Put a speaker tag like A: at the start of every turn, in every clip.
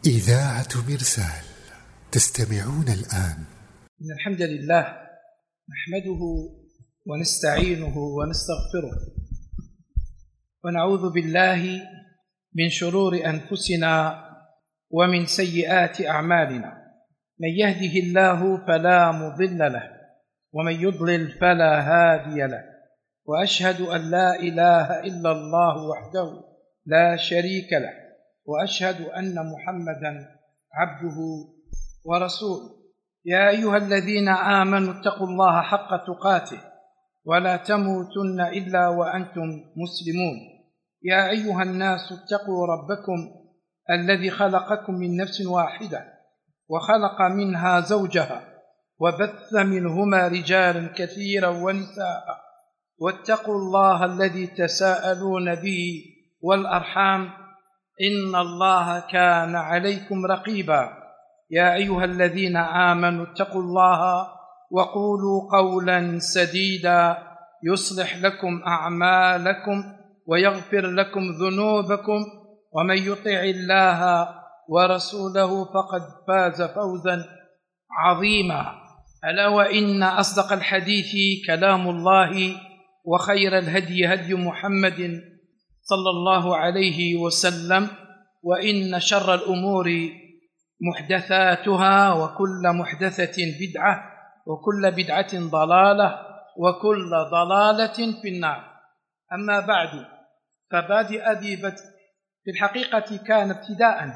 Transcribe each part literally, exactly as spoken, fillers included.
A: إذاعة مرسال تستمعون الآن.
B: إن الحمد لله نحمده ونستعينه ونستغفره ونعوذ بالله من شرور أنفسنا ومن سيئات أعمالنا. من يهده الله فلا مضل له ومن يضلل فلا هادي له، وأشهد أن لا إله إلا الله وحده لا شريك له، وأشهد أن محمدًا عبده ورسوله. يا أيها الذين آمنوا اتقوا الله حق تقاته ولا تموتن إلا وأنتم مسلمون. يا أيها الناس اتقوا ربكم الذي خلقكم من نفس واحدة وخلق منها زوجها وبث منهما رجالا كثيرا ونساء، واتقوا الله الذي تساءلون به والأرحام إن الله كان عليكم رقيبا. يا أيها الذين آمنوا اتقوا الله وقولوا قولا سديدا يصلح لكم أعمالكم ويغفر لكم ذنوبكم، ومن يطع الله ورسوله فقد فاز فوزا عظيما. ألا وإن أصدق الحديث كلام الله، وخير الهدي هدي محمد صلى الله عليه وسلم، وإن شر الأمور محدثاتها، وكل محدثة بدعة، وكل بدعة ضلالة، وكل ضلالة في النار. أما بعد، فبادئ ذي بدء في الحقيقة كان ابتداء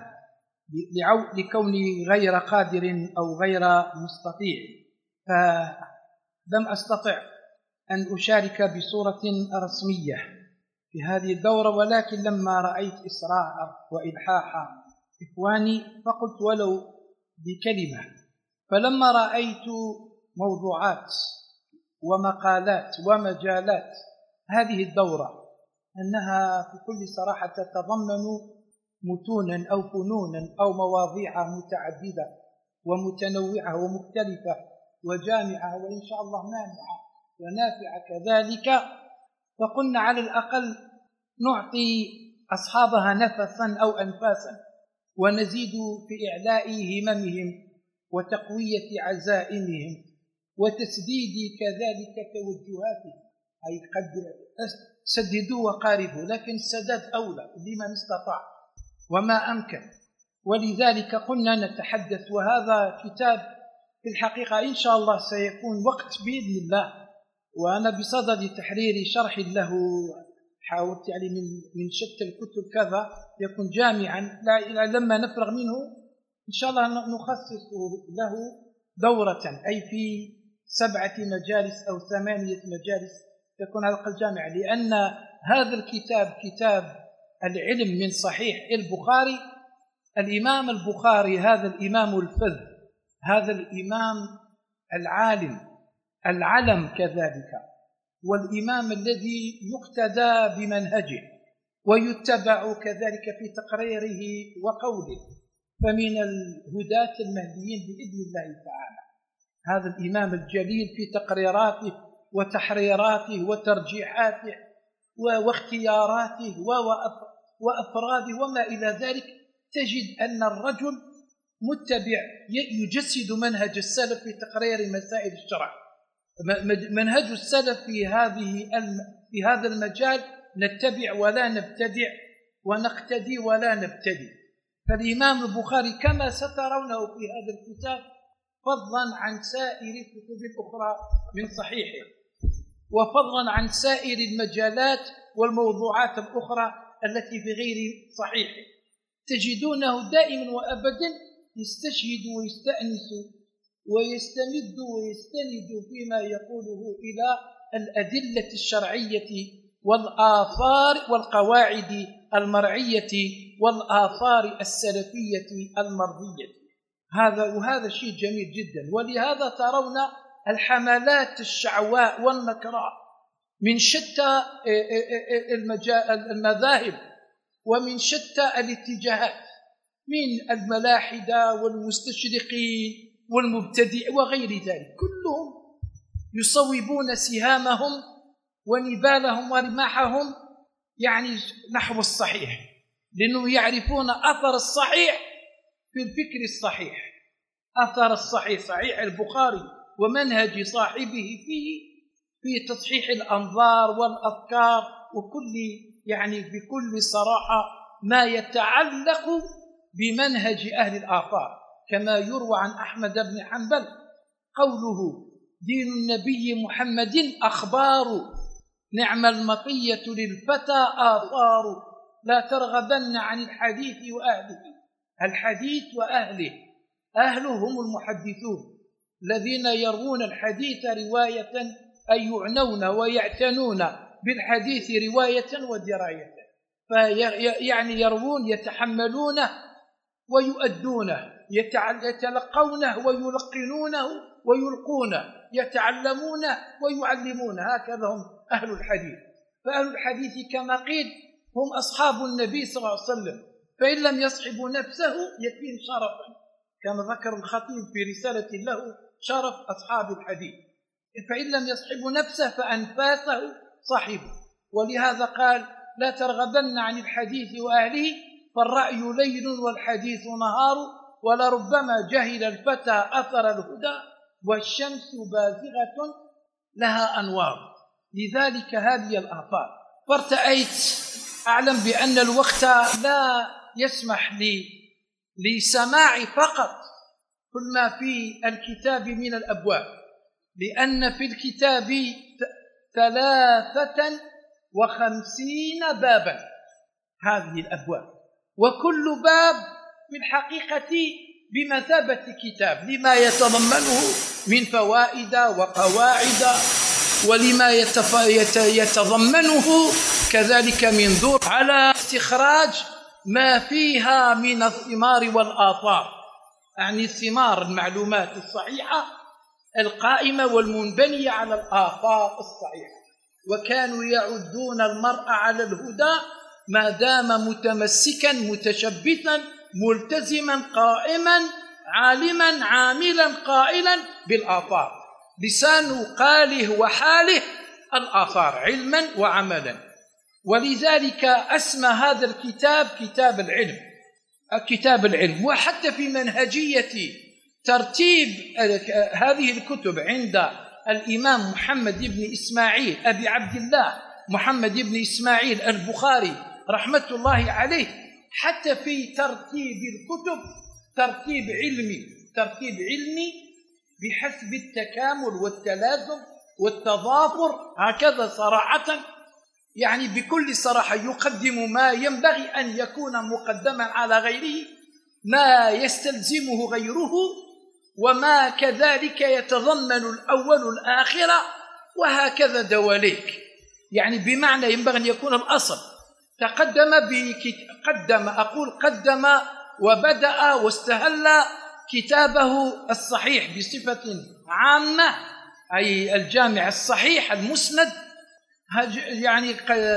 B: لكوني غير قادر أو غير مستطيع، فلم أستطع أن أشارك بصورة رسمية في هذه الدورة، ولكن لما رأيت إسراع وإلحاح إخواني فقلت ولو بكلمة. فلما رأيت موضوعات ومقالات ومجالات هذه الدورة أنها في كل صراحة تتضمن متونا أو فنونا أو مواضيع متعددة ومتنوعة ومختلفة وجامعة وإن شاء الله مانعة ونافعة كذلك، فقلنا على الأقل نعطي أصحابها نفسا أو أنفاسا، ونزيد في إعلاء هممهم وتقوية عزائمهم وتسديد كذلك توجهاتهم. أي قد سددوا وقاربوا، لكن السداد أولى لمن استطاع وما أمكن. ولذلك قلنا نتحدث، وهذا كتاب في الحقيقة إن شاء الله سيكون وقت بإذن الله، وأنا بصدد تحرير شرح له، حاولت يعني من من شتى الكتب كذا يكون جامعا، لا لما نفرغ منه إن شاء الله نخصص له دورة، أي في سبعة مجالس أو ثمانية مجالس تكون حلقة الجامعة، لأن هذا الكتاب كتاب العلم من صحيح البخاري. الإمام البخاري هذا الإمام الفذ، هذا الإمام العالم العلم كذلك، والإمام الذي يقتدى بمنهجه ويتبع كذلك في تقريره وقوله، فمن الهداة المهديين بإذن الله تعالى هذا الإمام الجليل في تقريراته وتحريراته وترجيحاته واختياراته وأفراده وما إلى ذلك. تجد أن الرجل متبع يجسد منهج السلف في تقرير مسائل الشرع. منهج السلف في هذه في هذا المجال نتبع ولا نبتدع، ونقتدي ولا نبتدي. فالإمام البخاري كما سترونه في هذا الكتاب، فضلا عن سائر الكتب الأخرى من صحيحه، وفضلا عن سائر المجالات والموضوعات الأخرى التي في غير صحيحه، تجدونه دائما وأبدا يستشهد ويستأنس ويستمد ويستند فيما يقوله إلى الأدلة الشرعية والآثار والقواعد المرعية والآثار السلفية المرضية. هذا وهذا شيء جميل جدا. ولهذا ترون الحملات الشعواء والنكراء من شتى المذاهب ومن شتى الاتجاهات، من الملاحدة والمستشرقين والمبتدع وغير ذلك، كلهم يصوبون سهامهم ونبالهم ورماحهم يعني نحو الصحيح، لأنهم يعرفون أثر الصحيح في الفكر الصحيح، أثر الصحيح صحيح البخاري ومنهج صاحبه فيه في تصحيح الأنظار والأفكار وكل يعني بكل صراحة ما يتعلق بمنهج أهل الآثار، كما يروى عن أحمد بن حنبل قوله: دين النبي محمد أخبار، نعم المطية للفتى آثار، لا ترغبن عن الحديث وأهله. الحديث وأهله، أهله هم المحدثون الذين يروون الحديث رواية أي يعنون ويعتنون بالحديث رواية ودراية، فيعني يروون يتحملونه ويؤدونه، يتلقونه ويلقنونه ويلقونه، يتعلمونه ويعلمونه، هكذا هم أهل الحديث. فأهل الحديث كما قيل هم أصحاب النبي صلى الله عليه وسلم، فإن لم يصحبوا نفسه يكفيهم شرفا، كما ذكر الخطيب في رسالة له شرف أصحاب الحديث، فإن لم يصحبوا نفسه فأنفاسه صحبوا. ولهذا قال: لا ترغبن عن الحديث وأهله، فالرأي ليل والحديث نهار، ولربما جهل الفتى أثر الهدى، والشمس بازغة لها أنوار. لذلك هذه الآثار. فارتأيت أعلم بأن الوقت لا يسمح لي لسماع فقط كل ما في الكتاب من الأبواب، لأن في الكتاب ثلاثة وخمسين بابا هذه الأبواب، وكل باب في الحقيقة بمثابة كتاب لما يتضمنه من فوائد وقواعد، ولما يتضمنه كذلك من دور على استخراج ما فيها من الثمار والآثار، يعني الثمار المعلومات الصحيحة القائمة والمنبنية على الآثار الصحيحة. وكانوا يعدون المرء على الهدى ما دام متمسكا متشبثا ملتزما قائما عالما عاملا قائلا بالآثار، لسان قاله وحاله الآثار علما وعملا. ولذلك أسمى هذا الكتاب كتاب العلم، كتاب العلم. وحتى في منهجية ترتيب هذه الكتب عند الإمام محمد بن إسماعيل أبي عبد الله محمد بن إسماعيل البخاري رحمة الله عليه، حتى في ترتيب الكتب ترتيب علمي، ترتيب علمي بحسب التكامل والتلازم والتضافر، هكذا صراحة، يعني بكل صراحة يقدم ما ينبغي أن يكون مقدما على غيره، ما يستلزمه غيره، وما كذلك يتضمن الأول الآخرة، وهكذا دواليك، يعني بمعنى ينبغي أن يكون الأصل تقدم قدم أقول قدم وبدأ واستهل كتابه الصحيح بصفة عامة، أي الجامع الصحيح المسند، يعني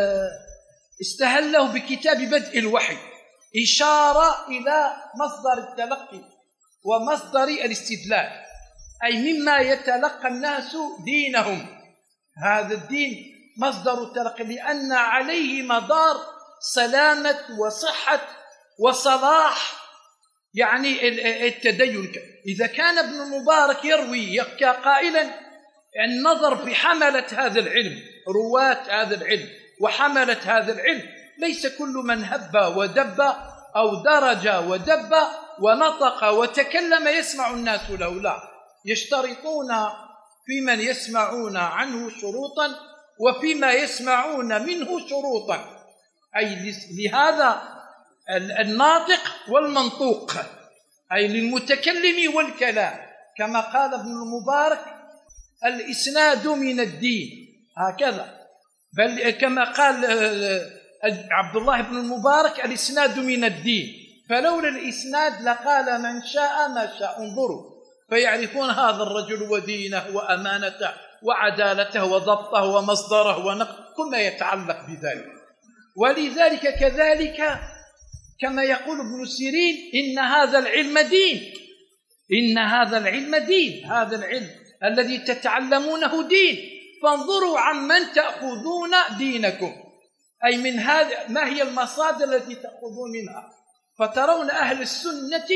B: استهله بكتاب بدء الوحي، إشارة إلى مصدر التلقي ومصدر الاستدلال، أي مما يتلقى الناس دينهم، هذا الدين مصدر التلقي، لأن عليه مدار سلامة وصحة وصلاح يعني التدين. إذا كان ابن المبارك يروي يحكى قائلا النظر في حملة هذا العلم، رواة هذا العلم وحملة هذا العلم، ليس كل من هب ودب أو درج ودب ونطق وتكلم يسمع الناس له، لا، يشترطون في من يسمعون عنه شروطا وفيما يسمعون منه شروطا، أي لهذا الناطق والمنطوق، أي للمتكلم والكلام، كما قال ابن المبارك الإسناد من الدين، هكذا، بل كما قال عبد الله بن المبارك الإسناد من الدين، فلولا الإسناد لقال من شاء ما شاء. انظروا، فيعرفون هذا الرجل ودينه وأمانته وعدالته وضبطه ومصدره ونقل كل ما يتعلق بذلك. ولذلك كذلك كما يقول ابن سيرين إن هذا العلم دين، إن هذا العلم دين، هذا العلم الذي تتعلمونه دين، فانظروا عمن تأخذون دينكم، أي من هذا ما هي المصادر التي تأخذون منها. فترون أهل السنة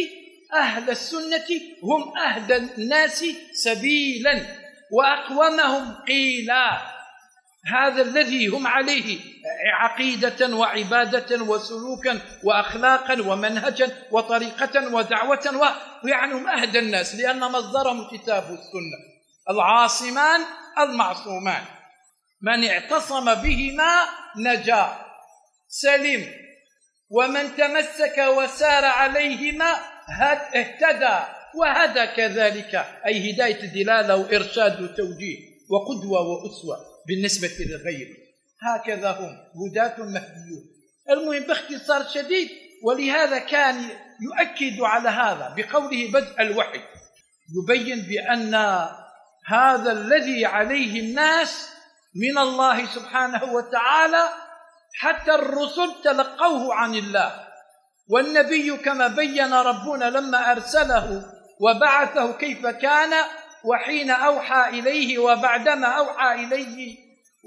B: أهل السنة هم أهدى الناس سبيلا وأقومهم قيلا. هذا الذي هم عليه عقيدة وعبادة وسلوكا وأخلاقا ومنهجا وطريقة ودعوة، ويعني هم أهدى الناس لأن مصدرهم الكتاب والسنة، العاصمان المعصومان، من اعتصم بهما نجا سلم، ومن تمسك وسار عليهما اهتدى وهدى كذلك، أي هداية دلالة وإرشاد وتوجيه وقدوة وأسوة بالنسبة للغير. هكذا هم هداة مهديون. المهم باختصار شديد، ولهذا كان يؤكد على هذا بقوله بدء الوحي، يبين بأن هذا الذي عليه الناس من الله سبحانه وتعالى، حتى الرسل تلقوه عن الله، والنبي كما بين ربنا لما أرسله وبعثه كيف كان وحين أوحى إليه وبعدما أوحى إليه،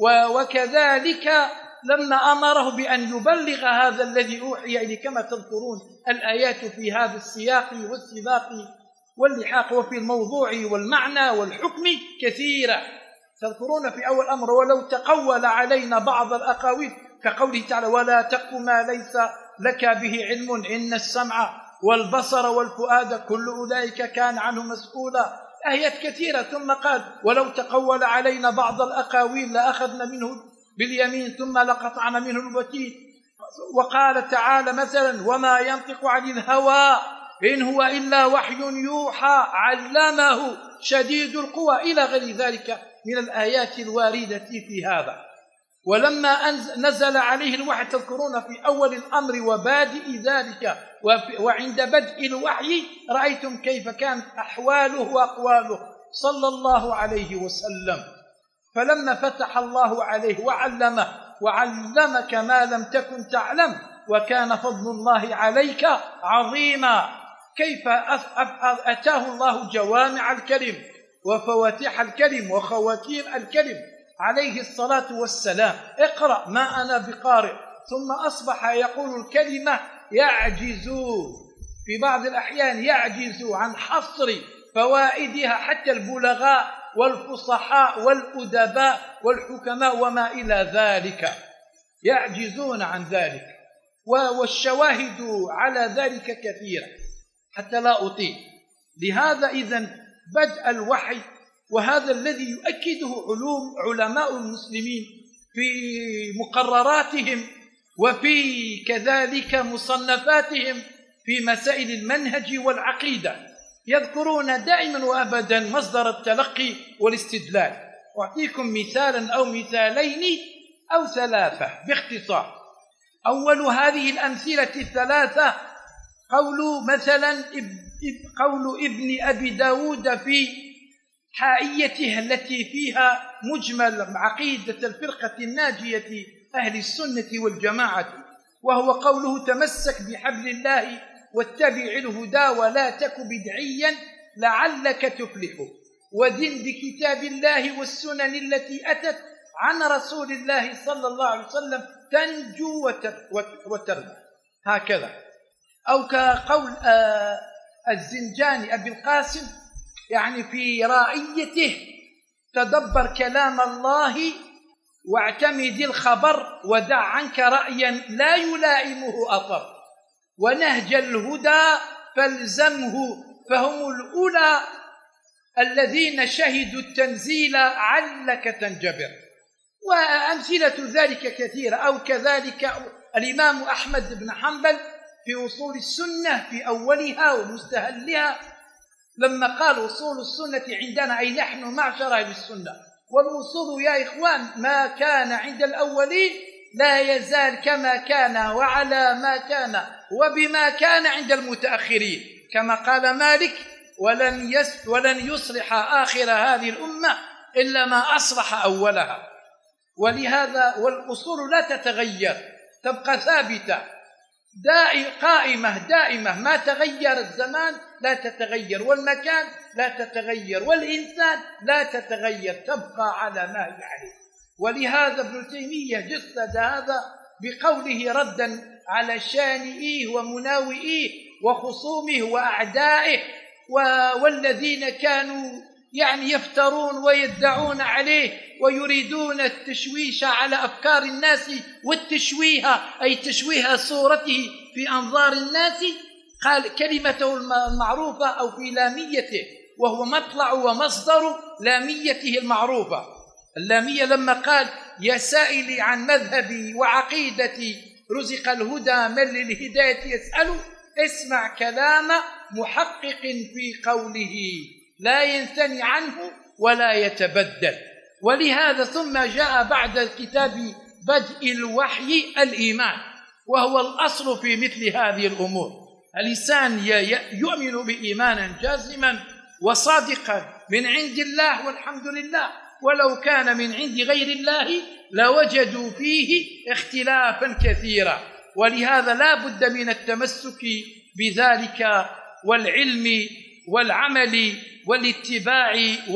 B: وكذلك لما أمره بأن يبلغ هذا الذي أوحي إليه، كما تذكرون الآيات في هذا السياق والسباق واللحاق وفي الموضوع والمعنى والحكم كثيرة. تذكرون في أول أمر ولو تقول علينا بعض الأقاويل، كقوله تعالى ولا تقف ما ليس لك به علم إن السمع والبصر والفؤاد كل أولئك كان عنه مسؤولا، آيات كثيرة. ثم قال ولو تقول علينا بعض الأقاويل لأخذنا منه باليمين ثم لقطعنا منه الوتين. وقال تعالى مثلا وما ينطق عن الهوى إن هو إلا وحي يوحى علمه شديد القوى إلى غير ذلك من الآيات الواردة في هذا. ولما نزل عليه الوحي تذكرون في أول الأمر وبادئ ذلك وعند بدء الوحي رأيتم كيف كانت أحواله وأقواله صلى الله عليه وسلم. فلما فتح الله عليه وعلمه وعلمك ما لم تكن تعلم وكان فضل الله عليك عظيما، كيف أتاه الله جوامع الكلم وفواتح الكلم وخواتيم الكلم عليه الصلاة والسلام. اقرأ ما أنا بقارئ، ثم أصبح يقول الكلمة يعجز في بعض الأحيان يعجز عن حصر فوائدها حتى البلغاء والفصحاء والأدباء والحكماء وما إلى ذلك يعجزون عن ذلك، والشواهد على ذلك كثيرة حتى لا أطيل. لهذا إذن بدء الوحي، وهذا الذي يؤكده علوم علماء المسلمين في مقرراتهم وفي كذلك مصنفاتهم في مسائل المنهج والعقيدة، يذكرون دائما وأبدا مصدر التلقي والاستدلال. أعطيكم مثالا أو مثالين أو ثلاثة باختصار. أول هذه الأمثلة الثلاثة قول مثلا قول ابن أبي داود في حائيته التي فيها مجمل عقيدة الفرقة الناجية أهل السنة والجماعة، وهو قوله تمسك بحبل الله واتبع الهدى ولا تك بدعيا لعلك تفلح، ودن بكتاب الله والسنن التي أتت عن رسول الله صلى الله عليه وسلم تنجو وتربح. هكذا. أو كقول الزنجاني أبي القاسم يعني في رائيته تدبر كلام الله واعتمد الخبر ودع عنك رأيا لا يلائمه أثر، ونهج الهدى فالزمه فهم الأولى الذين شهدوا التنزيل علك تنجبر. وأمثلة ذلك كثيرة. أو كذلك الإمام أحمد بن حنبل في أصول السنة في أولها ومستهلها لما قال أصول السنة عندنا أي نحن معشر أهل السنة، والأصول يا إخوان ما كان عند الأولين لا يزال كما كان وعلى ما كان وبما كان عند المتأخرين، كما قال مالك ولن يس ولن يصلح آخر هذه الأمة إلا ما أصلح أولها. ولهذا والأصول لا تتغير، تبقى ثابتة دائم قائمة دائمة، ما تغير الزمان لا تتغير، والمكان لا تتغير، والإنسان لا تتغير، تبقى على ما هي عليه. ولهذا ابن تيمية جسد هذا بقوله ردا على شانئيه ومناوئيه وخصومه وأعدائه والذين كانوا يعني يفترون ويدعون عليه ويريدون التشويش على أفكار الناس والتشويه أي تشويه صورته في أنظار الناس، قال كلمته المعروفة أو في لاميته، وهو مطلع ومصدر لاميته المعروفة. اللامية لما قال يا سائلي عن مذهبي وعقيدتي رزق الهدى من للهداية يسأل، اسمع كلام محقق في قوله لا ينثني عنه ولا يتبدل. ولهذا ثم جاء بعد كتاب بدء الوحي الإيمان، وهو الأصل في مثل هذه الأمور. الإنسان يؤمن بإيمانا جازما وصادقا من عند الله والحمد لله، ولو كان من عند غير الله لوجدوا فيه اختلافا كثيرا. ولهذا لا بد من التمسك بذلك والعلم والعمل والاتباع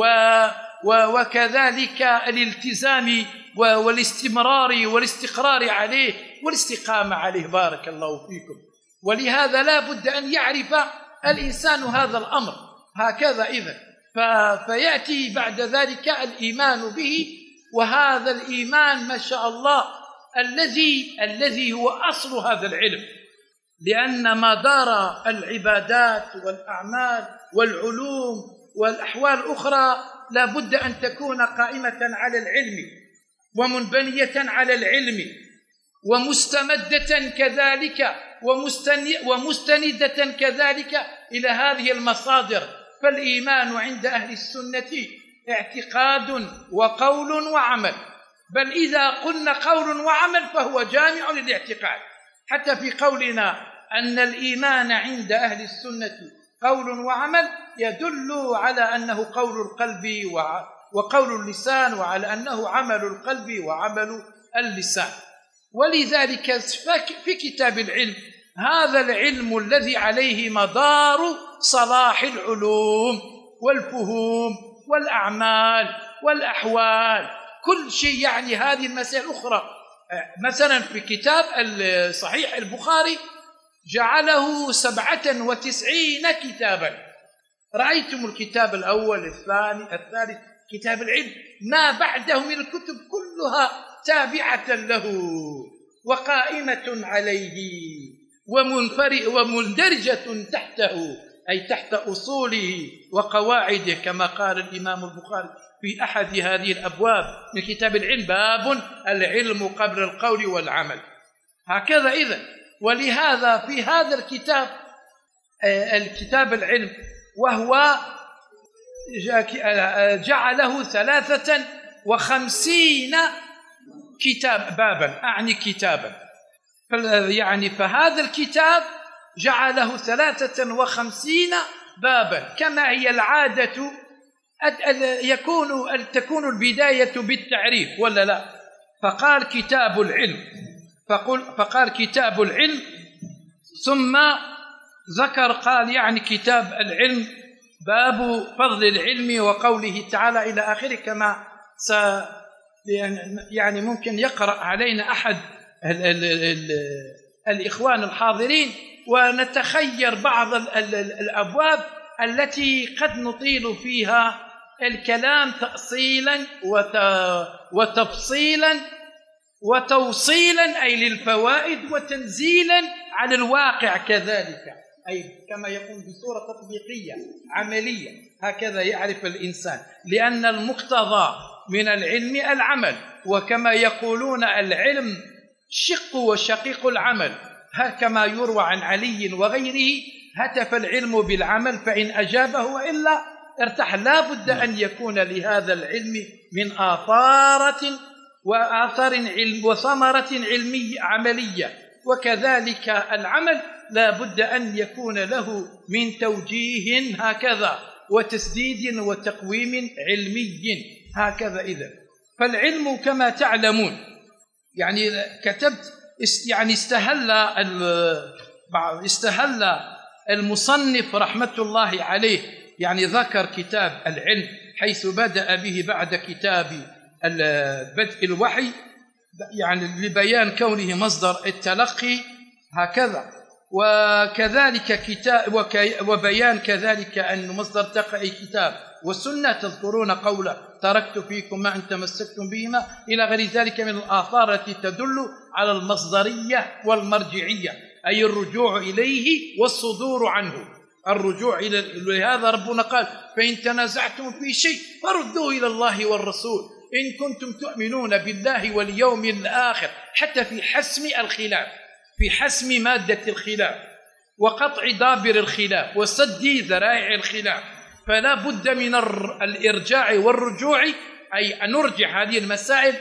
B: وكذلك الالتزام والاستمرار والاستقرار عليه والاستقامة عليه. بارك الله فيكم. ولهذا لا بد أن يعرف الإنسان هذا الأمر هكذا. إذن فيأتي بعد ذلك الإيمان به، وهذا الإيمان ما شاء الله الذي الذي هو أصل هذا العلم، لأن مدار العبادات والأعمال والعلوم والأحوال الأخرى لا بد أن تكون قائمة على العلم ومنبنية على العلم ومستمدة كذلك ومستندة كذلك إلى هذه المصادر. فالإيمان عند أهل السنة اعتقاد وقول وعمل، بل إذا قلنا قول وعمل فهو جامع للاعتقاد. حتى في قولنا أن الإيمان عند أهل السنة قول وعمل يدل على أنه قول القلب وقول اللسان، وعلى أنه عمل القلب وعمل اللسان. ولذلك في كتاب العلم هذا العلم الذي عليه مدار صلاح العلوم والفهوم والأعمال والأحوال كل شيء، يعني هذه المسائل الأخرى. مثلا في كتاب صحيح البخاري جعله سبعة وتسعين كتابا. رأيتم الكتاب الأول الثاني الثالث كتاب العلم، ما بعده من الكتب كلها تابعة له وقائمة عليه ومنفرد ومندرجة تحته، أي تحت أصوله وقواعده، كما قال الإمام البخاري في أحد هذه الأبواب من كتاب العلم: باب العلم قبل القول والعمل. هكذا إذن. ولهذا في هذا الكتاب الكتاب العلم وهو جعله ثلاثة وخمسين كتاب بابا، أعني كتابا، يعني فهذا الكتاب جعله ثلاثة وخمسين بابا، كما هي العادة يكون تكون البداية بالتعريف ولا لا. فقال كتاب العلم فقل فقال كتاب العلم ثم ذكر قال يعني كتاب العلم باب فضل العلم وقوله تعالى إلى آخره، كما س يعني ممكن يقرأ علينا أحد ال ال ال الإخوان الحاضرين ونتخير بعض ال ال الأبواب التي قد نطيل فيها الكلام تأصيلا وتفصيلا وتوصيلا أي للفوائد وتنزيلا على الواقع كذلك، أي كما يكون بصورة تطبيقية عملية. هكذا يعرف الإنسان، لأن المقتضى من العلم العمل، وكما يقولون العلم شق وشقيق العمل، كما يروى عن علي وغيره: هتف العلم بالعمل فإن أجابه وإلا ارتاح. لا بد أن يكون لهذا العلم من آثارة وآثار علم وثمرة علمية عملية، وكذلك العمل لا بد أن يكون له من توجيه هكذا وتسديد وتقويم علمي هكذا. إذن فالعلم كما تعلمون يعني كتبت يعني استهل استهل المصنف رحمة الله عليه، يعني ذكر كتاب العلم حيث بدأ به بعد كتاب بدء الوحي، يعني لبيان كونه مصدر التلقي هكذا. وكذلك كتاب وبيان كذلك أن مصدر تقع كتاب والسنة. تذكرون قوله تركت فيكم ما أن تمسكتم بهما إلى غير ذلك من الآثار التي تدل على المصدرية والمرجعية، أي الرجوع إليه والصدور عنه، الرجوع إلى. لهذا ربنا قال فإن تنازعتم في شيء فردوه إلى الله والرسول إن كنتم تؤمنون بالله واليوم الآخر، حتى في حسم الخلاف، في حسم مادة الخلاف وقطع دابر الخلاف وسد ذرائع الخلاف. فلا بد من الإرجاع والرجوع، أي أن نرجع هذه المسائل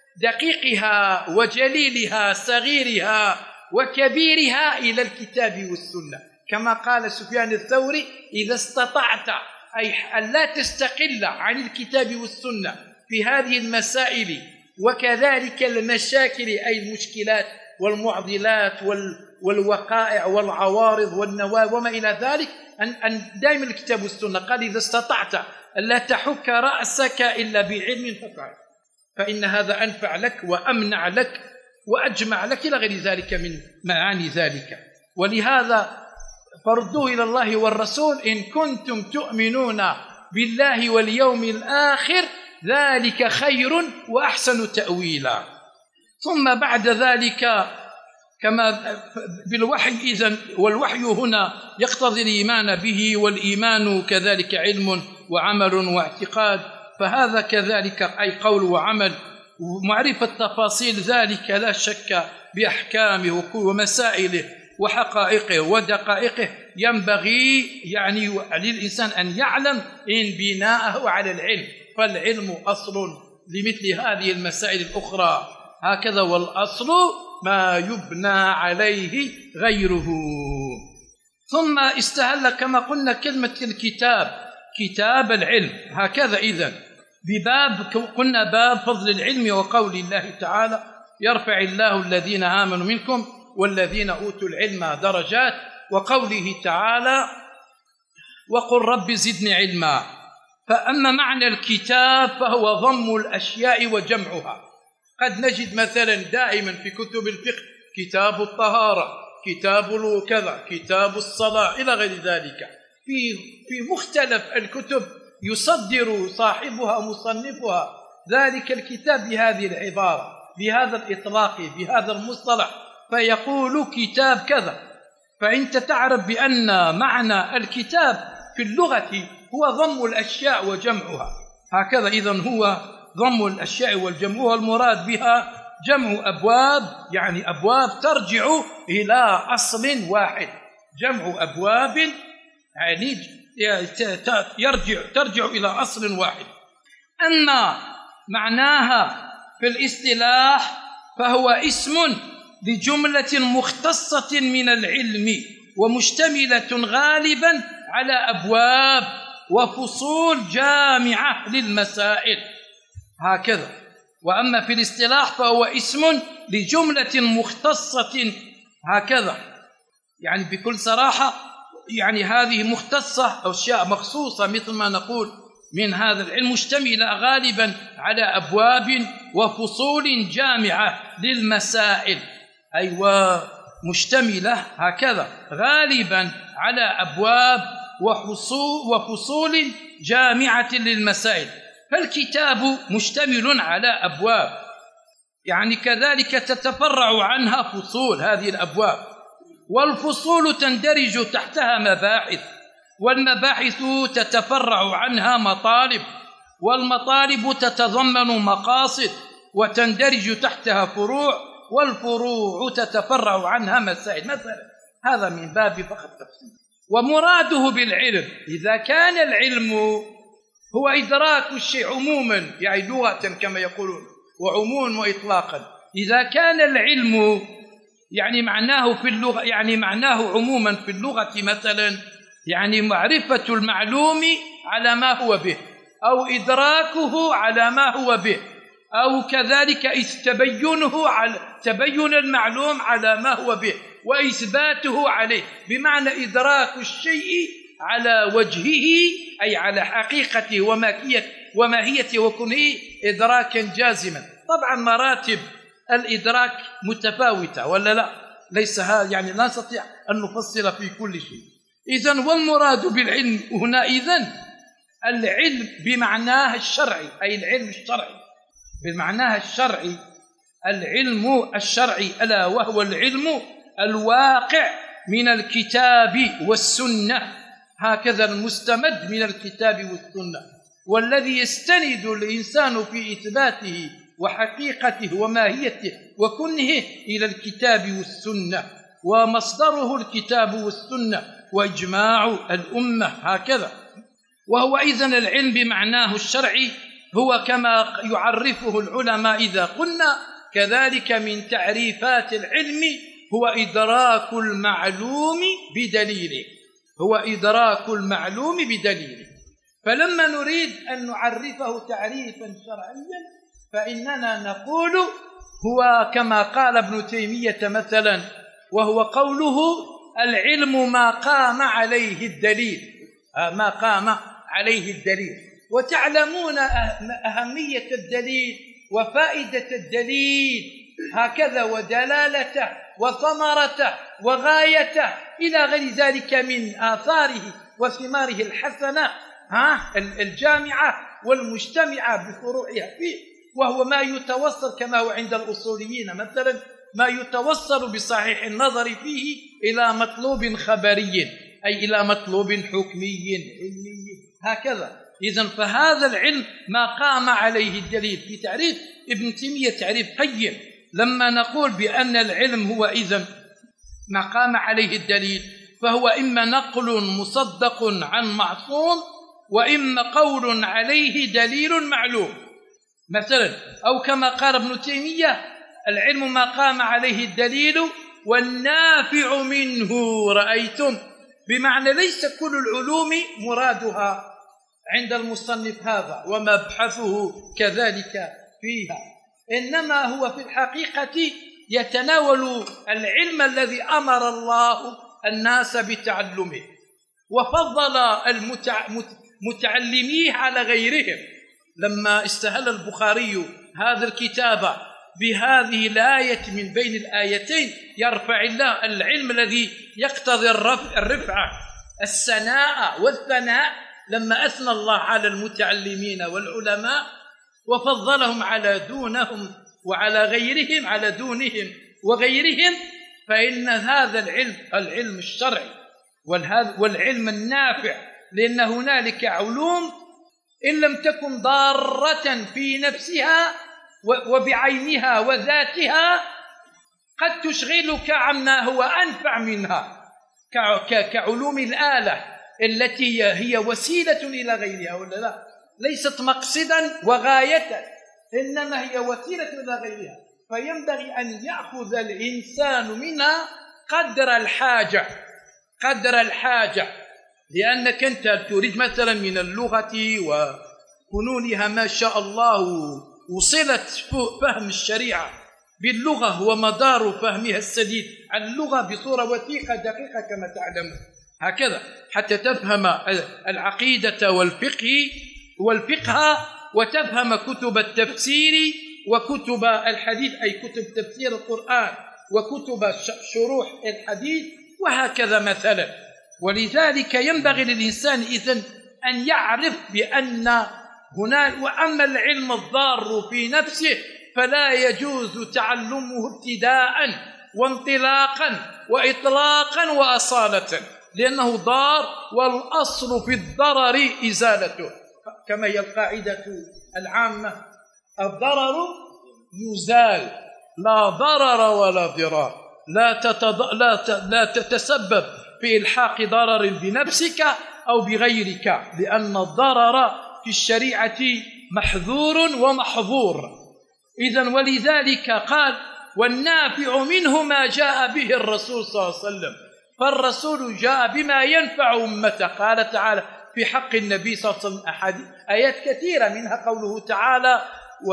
B: دقيقها وجليلها صغيرها وكبيرها إلى الكتاب والسنة، كما قال سفيان الثوري إذا استطعت، أي أن لا تستقل عن الكتاب والسنة في هذه المسائل وكذلك المشاكل أي المشكلات والمعضلات والوقائع والعوارض والنواب وما إلى ذلك، أن أن دائما الكتاب والسنة. قال إذا استطعت أن لا تحك رأسك إلا بعلم فافعل، فإن هذا أنفع لك وأمنع لك وأجمع لك إلى غير ذلك من معاني ذلك. ولهذا فردوه إلى الله والرسول إن كنتم تؤمنون بالله واليوم الآخر ذلك خير وأحسن تأويلا. ثم بعد ذلك كما بالوحي إذن، والوحي هنا يقتضي الإيمان به، والإيمان كذلك علم وعمل واعتقاد، فهذا كذلك أي قول وعمل، ومعرفة تفاصيل ذلك لا شك بأحكامه ومسائله وحقائقه ودقائقه ينبغي يعني للإنسان أن يعلم إن بناءه على العلم، فالعلم أصل لمثل هذه المسائل الأخرى هكذا، والأصل ما يبنى عليه غيره. ثم استهل كما قلنا كلمة الكتاب، كتاب العلم هكذا. إذن بباب قلنا باب فضل العلم وقول الله تعالى يرفع الله الذين آمنوا منكم والذين أوتوا العلم درجات، وقوله تعالى وقل رب زدني علما. فأما معنى الكتاب فهو ضم الأشياء وجمعها. قد نجد مثلا دائما في كتب الفقه كتاب الطهارة، كتاب كذا، كتاب الصلاة إلى غير ذلك. في في مختلف الكتب يصدر صاحبها مصنفها ذلك الكتاب بهذه العبارة، بهذا الإطلاق، بهذا المصطلح، فيقول كتاب كذا. فأنت تعرف بأن معنى الكتاب في اللغة هو ضم الأشياء وجمعها هكذا. إذن هو ضم الأشياء والجمع، المراد بها جمع أبواب، يعني أبواب ترجع إلى أصل واحد، جمع أبواب يعني يرجع ترجع إلى أصل واحد. أما معناها في الاصطلاح فهو اسم لجملة مختصة من العلم ومشتملة غالبا على أبواب وفصول جامعة للمسائل هكذا. وأما في الاصطلاح فهو اسم لجملة مختصة هكذا، يعني بكل صراحة يعني هذه مختصة أو أشياء مخصوصة مثل ما نقول من هذا العلم، مشتملة غالبا على أبواب وفصول جامعة للمسائل، أيوة مشتملة هكذا غالبا على أبواب وفصول جامعة للمسائل. فالكتاب مشتمل على أبواب، يعني كذلك تتفرع عنها فصول هذه الأبواب، والفصول تندرج تحتها مباحث، والمباحث تتفرع عنها مطالب، والمطالب تتضمن مقاصد وتندرج تحتها فروع، والفروع تتفرع عنها مسائل. مثلا هذا من باب فقط تفصيل. ومراده بالعلم إذا كان العلم هو إدراك الشيء عموما، يعني لغة كما يقولون، وعموما وإطلاقا. إذا كان العلم يعني معناه في اللغة، يعني معناه عموما في اللغة مثلا يعني معرفة المعلوم على ما هو به، أو إدراكه على ما هو به، أو كذلك تبينه على تبين المعلوم على ما هو به وإثباته عليه، بمعنى إدراك الشيء على وجهه أي على حقيقته وماهيته وماهيته وكنه إدراكا جازما. طبعا مراتب الإدراك متفاوتة ولا لا؟ ليس هذا يعني لا نستطيع أن نفصل في كل شيء. إذن والمراد بالعلم هنا إذن العلم بمعناه الشرعي، أي العلم الشرعي بمعناه الشرعي، العلم الشرعي ألا وهو العلم الواقع من الكتاب والسنة، هكذا المستمد من الكتاب والسنة، والذي يستند الإنسان في إثباته وحقيقته وماهيته وكنه إلى الكتاب والسنة، ومصدره الكتاب والسنة وإجماع الأمة، هكذا. وهو إذن العلم بمعناه الشرعي هو كما يعرفه العلماء إذا قلنا كذلك من تعريفات العلم هو إدراك المعلوم بدليله، هو إدراك المعلوم بدليله. فلما نريد أن نعرفه تعريفا شرعيا فإننا نقول هو كما قال ابن تيمية مثلا، وهو قوله العلم ما قام عليه الدليل، ما قام عليه الدليل. وتعلمون أهمية الدليل وفائدة الدليل هكذا، ودلالته وثمرته وغايته إلى غير ذلك من آثاره وثماره الحسنة ها الجامعة والمجتمعة بفروعها فيه، وهو ما يتوصل كما هو عند الأصوليين مثلا ما يتوصل بصحيح النظر فيه إلى مطلوب خبري، أي إلى مطلوب حكمي علمي هكذا. إذن فهذا العلم ما قام عليه الدليل. في تعريف ابن تيمية تعريف قيم لما نقول بأن العلم هو إذن ما قام عليه الدليل، فهو إما نقل مصدق عن معصوم، وإما قول عليه دليل معلوم مثلا. أو كما قال ابن تيمية العلم ما قام عليه الدليل والنافع منه رأيتم، بمعنى ليس كل العلوم مرادها عند المصنف هذا ومبحثه كذلك فيها، إنما هو في الحقيقة يتناول العلم الذي أمر الله الناس بتعلمه وفضل المتعلميه على غيرهم. لما استهل البخاري هذا الكتاب بهذه الآية من بين الآيتين يرفع الله العلم الذي يقتضي الرفع الرفعة السناء والثناء، لما أثنى الله على المتعلمين والعلماء وفضلهم على دونهم وعلى غيرهم على دونهم وغيرهم، فإن هذا العلم العلم الشرعي والعلم النافع، لأن هنالك علوم إن لم تكن ضارة في نفسها وبعينها وذاتها قد تشغلك عما هو أنفع منها، كعلوم الآلة التي هي وسيلة إلى غيرها، ولا لا؟ ليست مقصدا وغاية، إنما هي وسيلة إلى غيرها، فينبغي أن يأخذ الإنسان منها قدر الحاجة قدر الحاجة لأنك أنت تريد مثلا من اللغة وفنونها ما شاء الله وصلت فهم الشريعة باللغة هو مدار فهمها السديد عن اللغة بصورة وثيقة دقيقة كما تعلمون هكذا، حتى تفهم العقيدة والفقه والفقه وتفهم كتب التفسير وكتب الحديث، أي كتب تفسير القرآن وكتب شروح الحديث وهكذا مثلا. ولذلك ينبغي للإنسان إذن أن يعرف بأن هناك وأما العلم الضار في نفسه فلا يجوز تعلمه ابتداء وانطلاقا وإطلاقا وأصالة، لأنه ضار، والأصل في الضرر إزالته، كما هي القاعدة العامة الضرر يزال، لا ضرر ولا ضرار، لا, تتض... لا, ت... لا تتسبب في إلحاق ضرر بنفسك أو بغيرك، لأن الضرر في الشريعة محذور ومحظور. إذن ولذلك قال والنافع منه ما جاء به الرسول صلى الله عليه وسلم، فالرسول جاء بما ينفع أمته. قال تعالى في حق النبي صلى الله عليه وسلم أحاديث آيات كثيرة، منها قوله تعالى و...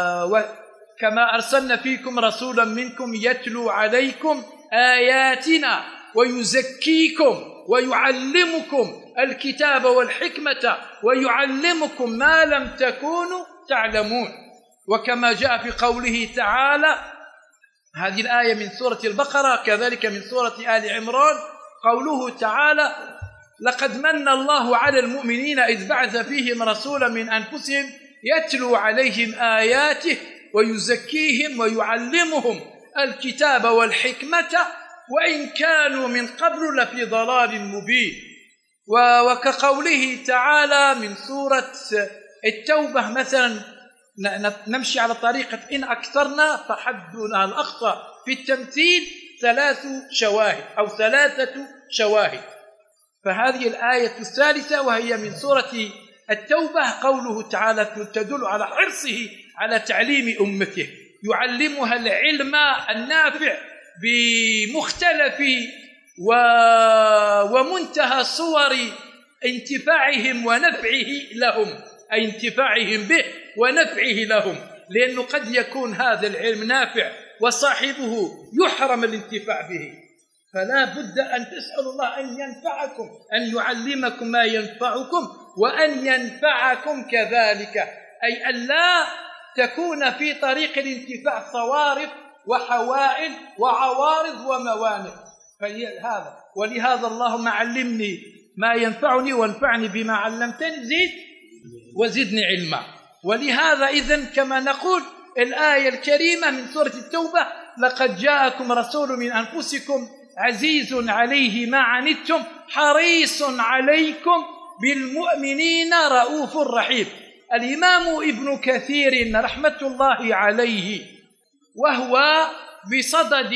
B: وكما أرسلنا فيكم رسولا منكم يتلو عليكم آياتنا ويزكيكم ويعلمكم الكتاب والحكمة ويعلمكم ما لم تكونوا تعلمون. وكما جاء في قوله تعالى هذه الآية من سورة البقرة، كذلك من سورة آل عمران قوله تعالى: لقد من الله على المؤمنين إذ بعث فيهم رسولا من أنفسهم يتلو عليهم آياته ويزكيهم ويعلمهم الكتاب والحكمة وإن كانوا من قبل لفي ضلال مبين. وكقوله تعالى من سورة التوبة مثلا، نمشي على طريقة إن أكثرنا فحدنا الأقصى في التمثيل ثلاث شواهد أو ثلاثة شواهد. فهذه الآية الثالثة وهي من سورة التوبة قوله تعالى تدل على حرصه على تعليم أمته، يعلمها العلم النافع بمختلف ومنتهى صور انتفاعهم ونفعه لهم، أي انتفاعهم به ونفعه لهم، لأنه قد يكون هذا العلم نافع وصاحبه يحرم الانتفاع به، فلا بد أن تسألوا الله أن ينفعكم، أن يعلمكم ما ينفعكم وأن ينفعكم كذلك، أي أن لا تكون في طريق الانتفاع صوارف وحوائل وعوارض وموانع. فهذا ولهذا اللهم علمني ما ينفعني وانفعني بما علمتني زيد وزدني علما. ولهذا إذن كما نقول الآية الكريمة من سورة التوبة: لقد جاءكم رسول من أنفسكم عزيز عليه ما عنتم حريص عليكم بالمؤمنين رؤوف رحيم. الإمام ابن كثير رحمة الله عليه وهو بصدد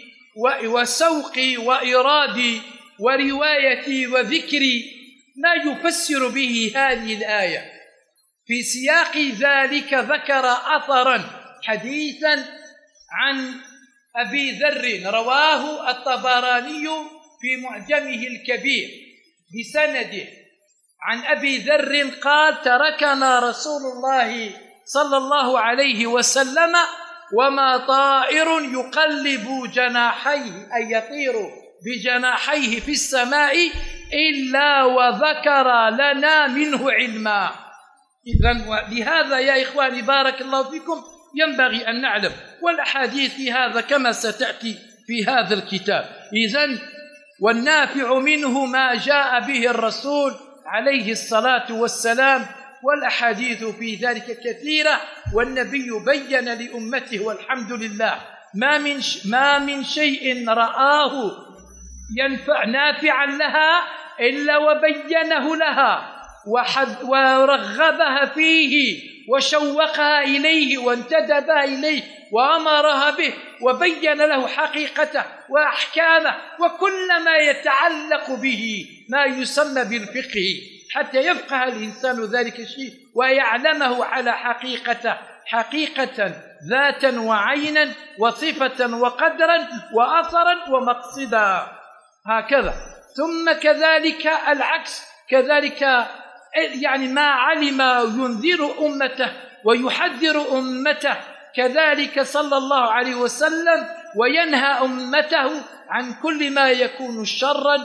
B: وسوق وإراد ورواية وذكر ما يفسر به هذه الآية، في سياق ذلك ذكر أثرا حديثا عن أبي ذر رواه الطبراني في معجمه الكبير بسنده عن أبي ذر قال: تركنا رسول الله صلى الله عليه وسلم وما طائر يقلب جناحيه أي يطير بجناحيه في السماء إلا وذكر لنا منه علما. إذن لهذا يا إخواني بارك الله فيكم ينبغي أن نعلم، والأحاديث في هذا كما ستأتي في هذا الكتاب. إذن والنافع منه ما جاء به الرسول عليه الصلاة والسلام، والأحاديث في ذلك كثيرة، والنبي بين لأمته والحمد لله ما من ما من شيء رآه ينفع نافعا لها إلا وبينه لها ورغبها فيه وشوقها إليه وانتدبها إليه وأمرها به وبين له حقيقته وأحكامه وكل ما يتعلق به ما يسمى بالفقه، حتى يفقه الإنسان ذلك الشيء ويعلمه على حقيقته، حقيقة ذاتا وعينا وصفة وقدرا وأثرا ومقصدا، هكذا. ثم كذلك العكس، كذلك يعني ما علم ينذر أمته ويحذر أمته كذلك صلى الله عليه وسلم، وينهى أمته عن كل ما يكون شرا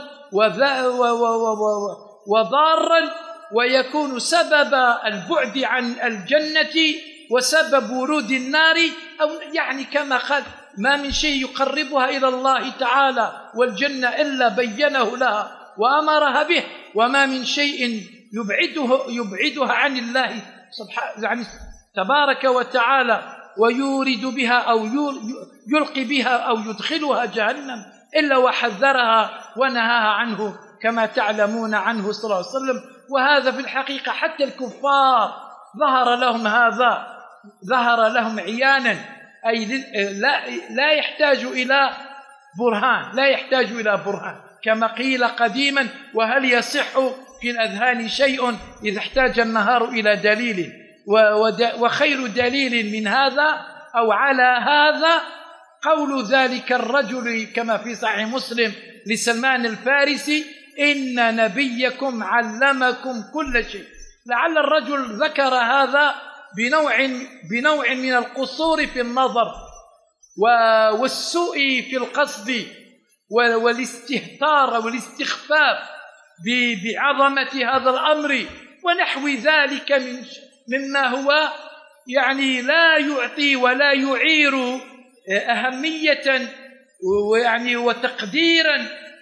B: وضارا ويكون سبب البعد عن الجنة وسبب ورود النار، أو يعني كما قال ما من شيء يقربها إلى الله تعالى والجنة إلا بينه لها وأمرها به، وما من شيء يبعده يبعدها عن الله سبحانه يعني تبارك وتعالى ويورد بها أو يلقي بها أو يدخلها جهنم إلا وحذرها ونهاها عنه كما تعلمون عنه صلى الله عليه وسلم. وهذا في الحقيقة حتى الكفار ظهر لهم هذا، ظهر لهم عيانا، أي لا, لا يحتاج إلى برهان، لا يحتاج إلى برهان كما قيل قديما: وهل يصح في الأذهان شيء إذا احتاج النهار إلى دليل؟ وخير دليل من هذا أو على هذا قول ذلك الرجل كما في صحيح مسلم لسلمان الفارسي: إن نبيكم علمكم كل شيء. لعل الرجل ذكر هذا بنوع بنوع من القصور في النظر والسوء في القصد والاستهتار والاستخفاف بعظمة هذا الأمر ونحو ذلك من مما هو يعني لا يعطي ولا يعير أهمية ويعني وتقديرا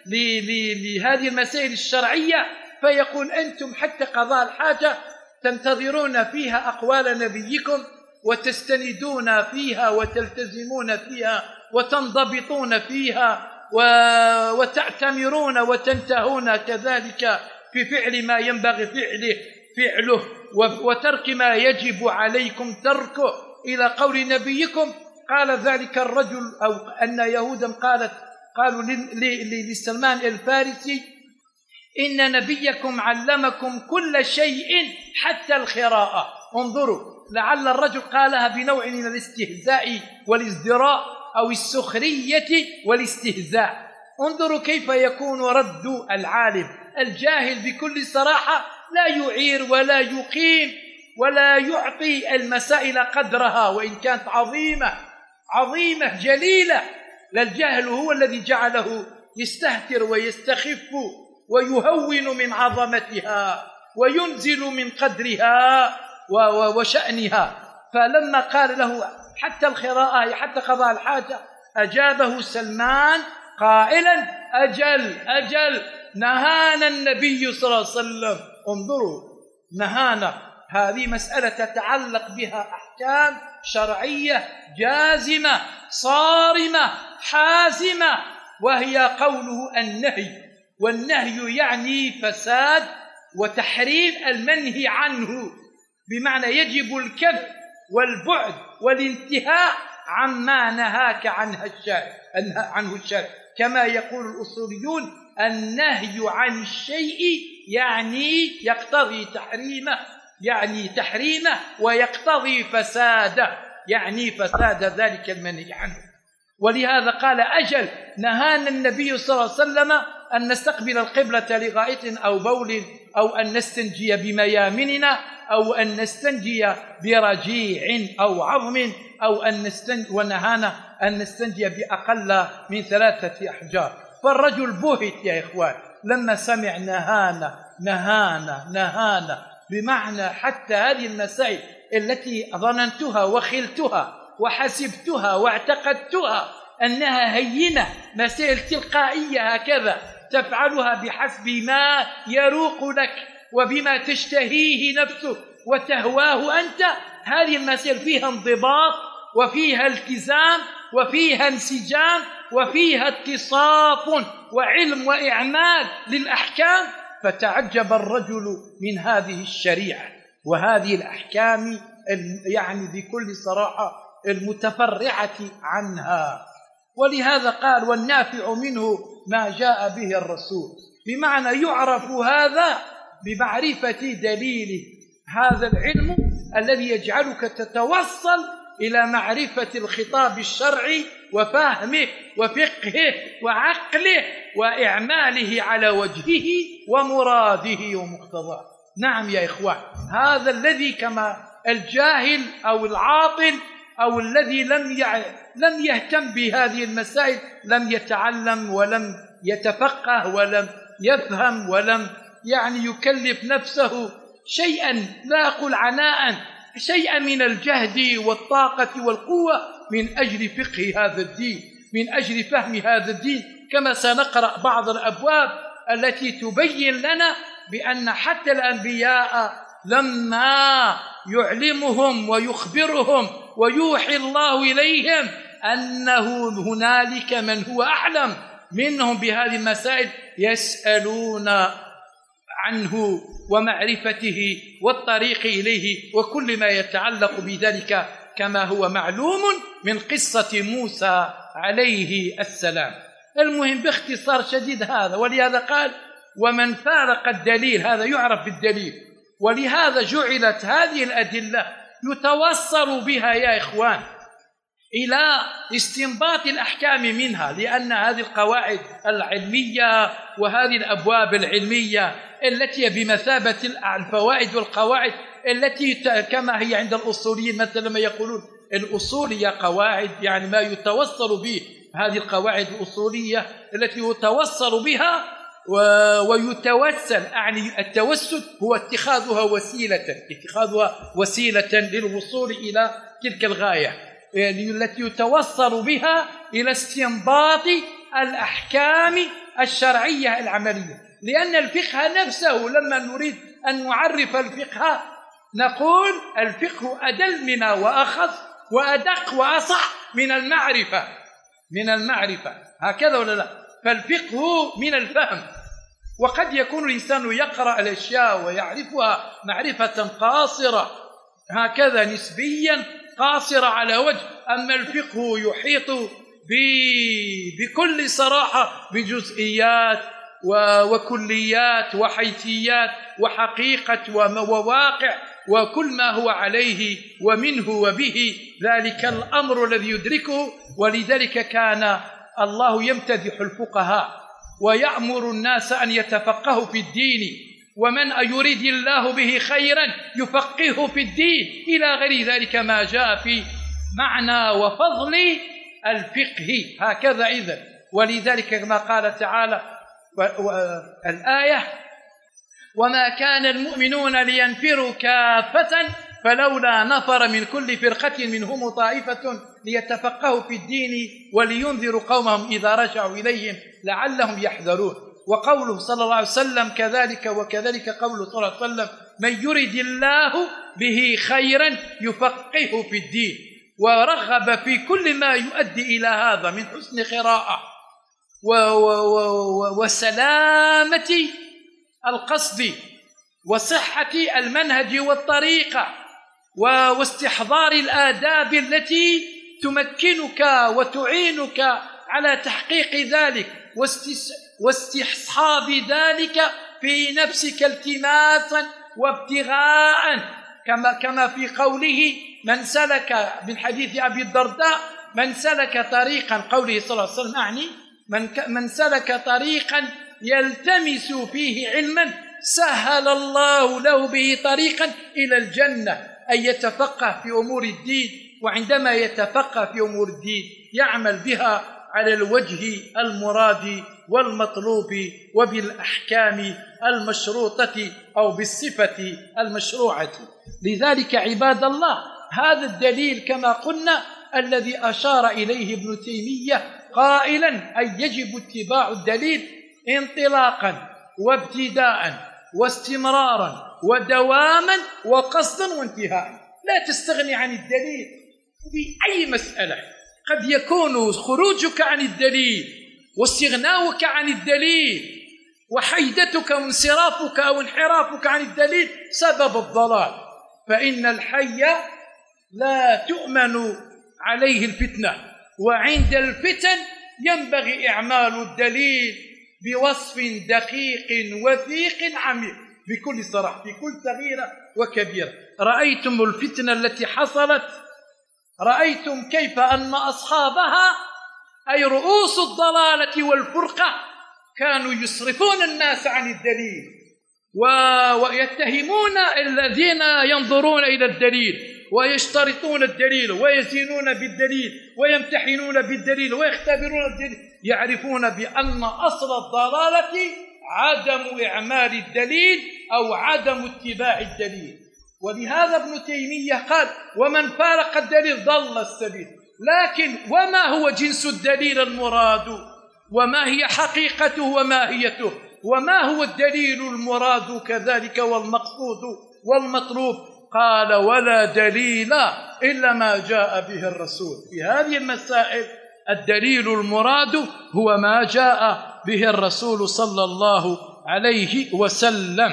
B: لهذه المسائل الشرعية، فيقول أنتم حتى قضاء الحاجة تنتظرون فيها أقوال نبيكم وتستندون فيها وتلتزمون فيها وتنضبطون فيها وتأتمرون وتنتهون كذلك في فعل ما ينبغي فعله فعله وترك ما يجب عليكم تركه إلى قول نبيكم. قال ذلك الرجل أو أن يهودا قالت قالوا لسلمان الفارسي إن نبيكم علمكم كل شيء حتى القراءة. انظروا، لعل الرجل قالها بنوع من الاستهزاء والازدراء أو السخرية والاستهزاء. انظروا كيف يكون رد العالم الجاهل بكل صراحة، لا يعير ولا يقيم ولا يعطي المسائل قدرها وإن كانت عظيمة عظيمة جليلة. للجهل هو الذي جعله يستهتر ويستخف ويهون من عظمتها وينزل من قدرها وشأنها. فلما قال له حتى القراءة حتى قضاء الحاجة أجابه سلمان قائلا أجل أجل نهانا النبي صلى الله عليه وسلم. انظروا، نهانا، هذه مسألة تتعلق بها أحكام شرعية جازمة صارمة حازمة، وهي قوله النهي. والنهي يعني فساد وتحريم المنهي عنه، بمعنى يجب الكف والبعد والانتهاء عما نهاك عنه الشارع عنه الشارع كما يقول الأصوليون النهي عن الشيء يعني يقتضي تحريمه يعني تحريمه ويقتضي فساده يعني فساد ذلك المنهي عنه. ولهذا قال أجل نهانا النبي صلى الله عليه وسلم أن نستقبل القبلة لغائط أو بول أو أن نستنجي بميامننا أو أن نستنجي برجيع أو عظم أو أن نستنجي ونهانا أن نستنجي بأقل من ثلاثة أحجار. فالرجل بهت يا إخوان لما سمع نهانا نهانا نهانا، بمعنى حتى هذه المسائل التي ظننتها وخلتها وحسبتها واعتقدتها أنها هينة، مسائل تلقائية هكذا تفعلها بحسب ما يروق لك وبما تشتهيه نفسك وتهواه أنت، هذه المسائل فيها انضباط وفيها التزام وفيها انسجام وفيها اتصاف وعلم وإعمال للأحكام. فتعجب الرجل من هذه الشريعة وهذه الأحكام يعني بكل صراحة المتفرعة عنها. ولهذا قال والنافع منه ما جاء به الرسول، بمعنى يعرف هذا بمعرفة دليله، هذا العلم الذي يجعلك تتوصل إلى معرفة الخطاب الشرعي وفهمه وفقهه وعقله وإعماله على وجهه ومراده ومقتضاه. نعم يا إخوان، هذا الذي كما الجاهل أو العاطل أو الذي لم لم يهتم بهذه المسائل لم يتعلم ولم يتفقه ولم يفهم ولم يعني يكلف نفسه شيئا، لا أقول عناء، شيئا من الجهد والطاقة والقوة من أجل فقه هذا الدين، من أجل فهم هذا الدين. كما سنقرأ بعض الأبواب التي تبين لنا بأن حتى الأنبياء لما يعلمهم ويخبرهم ويوحي الله إليهم أنه هنالك من هو أعلم منهم بهذه المسائل يسألون عنه ومعرفته والطريق إليه وكل ما يتعلق بذلك، كما هو معلوم من قصة موسى عليه السلام. المهم باختصار شديد هذا. ولهذا قال ومن فارق الدليل، هذا يعرف بالدليل. ولهذا جعلت هذه الأدلة يتوصل بها يا إخوان إلى استنباط الأحكام منها، لأن هذه القواعد العلمية وهذه الأبواب العلمية التي بمثابة الفوائد والقواعد التي كما هي عند الأصوليين مثلا لما يقولون الأصول هي قواعد، يعني ما يتوصل به، هذه القواعد الأصولية التي يتوصل بها ويتوسل، يعني التوسل هو اتخاذها وسيلة اتخاذها وسيلة للوصول إلى تلك الغاية. التي يتوصل بها إلى استنباط الأحكام الشرعية العملية. لأن الفقه نفسه لما نريد أن نعرف الفقه نقول الفقه أدل منا وأخص وأدق وأصح من المعرفة من المعرفة هكذا ولا لا؟ فالفقه من الفهم، وقد يكون الإنسان يقرأ الأشياء ويعرفها معرفة قاصرة هكذا نسبيا قاصرة على وجه، أما الفقه يحيط بكل صراحة بجزئيات وكليات وحيثيات وحقيقة وواقع وكل ما هو عليه ومنه وبه ذلك الأمر الذي يدركه. ولذلك كان الله يمتدح الفقهاء ويأمر الناس أن يتفقهوا في الدين، ومن يريد الله به خيرا يفقهه في الدين إلى غير ذلك ما جاء في معنى وفضل الفقه هكذا إذن. ولذلك كما قال تعالى الآية: وما كان المؤمنون لينفروا كافة فلولا نفر من كل فرقة منهم طائفة ليتفقهوا في الدين ولينذروا قومهم إذا رجعوا إليهم لعلهم يحذرون. وقوله صلى الله عليه وسلم كذلك وكذلك قوله صلى الله عليه وسلم: من يرد الله به خيرا يفقهه في الدين. ورغب في كل ما يؤدي إلى هذا من حسن قراءة وسلامة القصد وصحة المنهج والطريقة واستحضار الآداب التي تمكنك وتعينك على تحقيق ذلك واستصحاب ذلك في نفسك التماسا وابتغاء، كما كما في قوله من سلك من حديث أبي الدرداء: من سلك طريقا، قوله صلى الله عليه وسلم أعني من من سلك طريقا يلتمس فيه علما سهل الله له به طريقا إلى الجنة، أي يتفقه في أمور الدين، وعندما يتفقه في أمور الدين يعمل بها على الوجه المراد والمطلوب وبالأحكام المشروطة أو بالصفة المشروعة. لذلك عباد الله هذا الدليل كما قلنا الذي أشار إليه ابن تيمية قائلا أن يجب اتباع الدليل انطلاقا وابتداء واستمرارا ودواما وقصدا وانتهاء. لا تستغني عن الدليل في أي مسألة. قد يكون خروجك عن الدليل واستغناؤك عن الدليل وحيدتك وانصرافك أو انحرافك عن الدليل سبب الضلال، فإن الحي لا تؤمن عليه الفتنة، وعند الفتن ينبغي إعمال الدليل بوصف دقيق وثيق عميق بكل صراحة في كل صغيرة وكبيرة. رأيتم الفتنة التي حصلت، رأيتم كيف أن أصحابها أي رؤوس الضلالة والفرقة كانوا يصرفون الناس عن الدليل ويتهمون الذين ينظرون إلى الدليل ويشترطون الدليل ويزينون بالدليل ويمتحنون بالدليل ويختبرون الدليل، يعرفون بأن أصل الضلالة عدم إعمال الدليل أو عدم اتباع الدليل. ولهذا ابن تيمية قال: ومن فارق الدليل ضل السبيل. لكن وما هو جنس الدليل المراد، وما هي حقيقته وماهيته، وما هو الدليل المراد كذلك والمقصود والمطلوب؟ قال: ولا دليل إلا ما جاء به الرسول. في هذه المسائل الدليل المراد هو ما جاء به الرسول صلى الله عليه وسلم.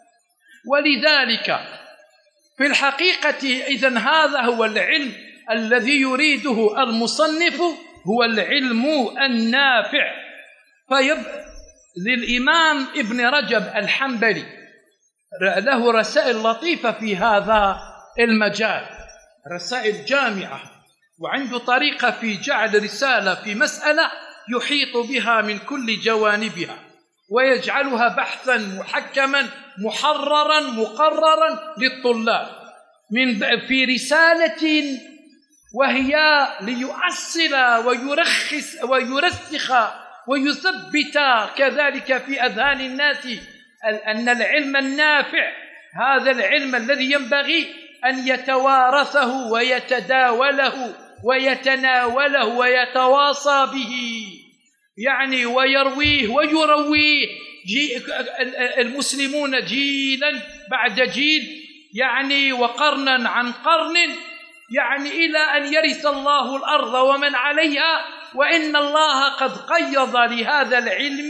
B: ولذلك في الحقيقة إذن هذا هو العلم الذي يريده المصنف، هو العلم النافع. فيب للإمام ابن رجب الحنبلي له رسائل لطيفة في هذا المجال، رسائل جامعة، وعنده طريقة في جعل رسالة في مسألة يحيط بها من كل جوانبها ويجعلها بحثا محكما محررا مقررا للطلاب من في رسالة، وهي ليؤصل ويرخص ويرسخ ويثبت كذلك في أذهان الناس أن العلم النافع هذا العلم الذي ينبغي أن يتوارثه ويتداوله ويتناوله ويتواصى به، يعني ويرويه ويرويه جي المسلمون جيلا بعد جيل، يعني وقرنا عن قرن، يعني إلى أن يرث الله الأرض ومن عليها. وإن الله قد قيض لهذا العلم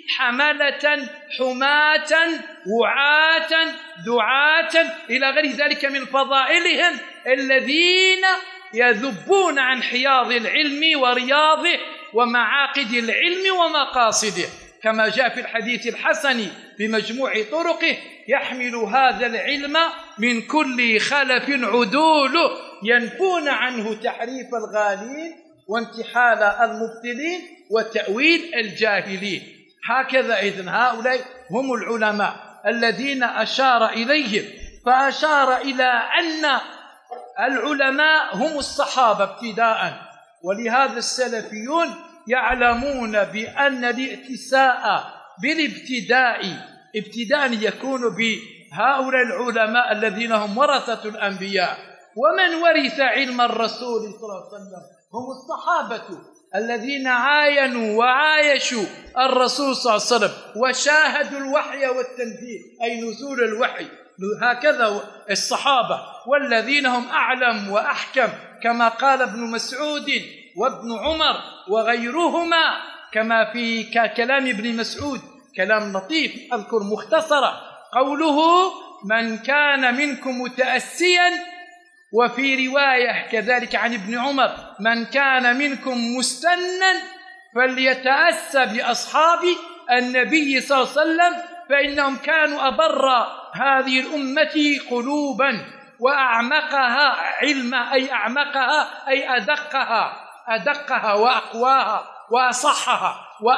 B: حملة حماة وعاة دعاة إلى غير ذلك من فضائلهم الذين يذبون عن حياض العلم ورياضه ومعاقد العلم ومقاصده، كما جاء في الحديث الحسن بمجموع طرقه: يحمل هذا العلم من كل خلف عدول ينفون عنه تحريف الغالين وانتحال المبطلين وتأويل الجاهلين. هكذا إذن هؤلاء هم العلماء الذين أشار إليهم، فأشار إلى أن العلماء هم الصحابة ابتداء، ولهذا السلفيون يعلمون بأن الائتساء بالابتداء ابتداء يكون بهؤلاء العلماء الذين هم ورثة الأنبياء. ومن ورث علم الرسول صلى الله عليه وسلم هم الصحابة الذين عاينوا وعايشوا الرسول صلى الله عليه وسلم وشاهدوا الوحي والتنزيل، أي نزول الوحي. هكذا الصحابة، والذين هم أعلم وأحكم، كما قال ابن مسعود وابن عمر وغيرهما، كما في كلام ابن مسعود كلام لطيف أذكر مختصرا، قوله: من كان منكم متأسيا، وفي رواية كذلك عن ابن عمر: من كان منكم مستنا فليتأسى بأصحاب النبي صلى الله عليه وسلم، فإنهم كانوا أبر هذه الأمة قلوبا وأعمقها علما، أي أعمقها أي أدقها أدقها وأقواها وأصحها،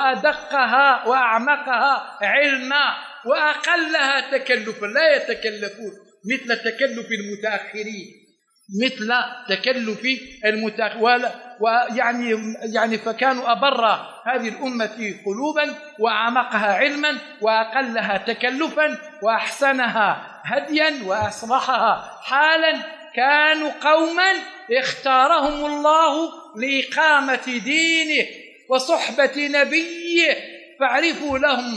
B: وأدقها وأعمقها علما، وأقلها تكلفا، لا يتكلفون مثل تكلف المتأخرين، مثل تكلف المتأخرين، ويعني يعني فكانوا أبر هذه الأمة قلوبا وأعمقها علما وأقلها تكلفا وأحسنها هديا وأصلحها حالا. كانوا قوما اختارهم الله لإقامة دينه وصحبة نبيه، فاعرفوا لهم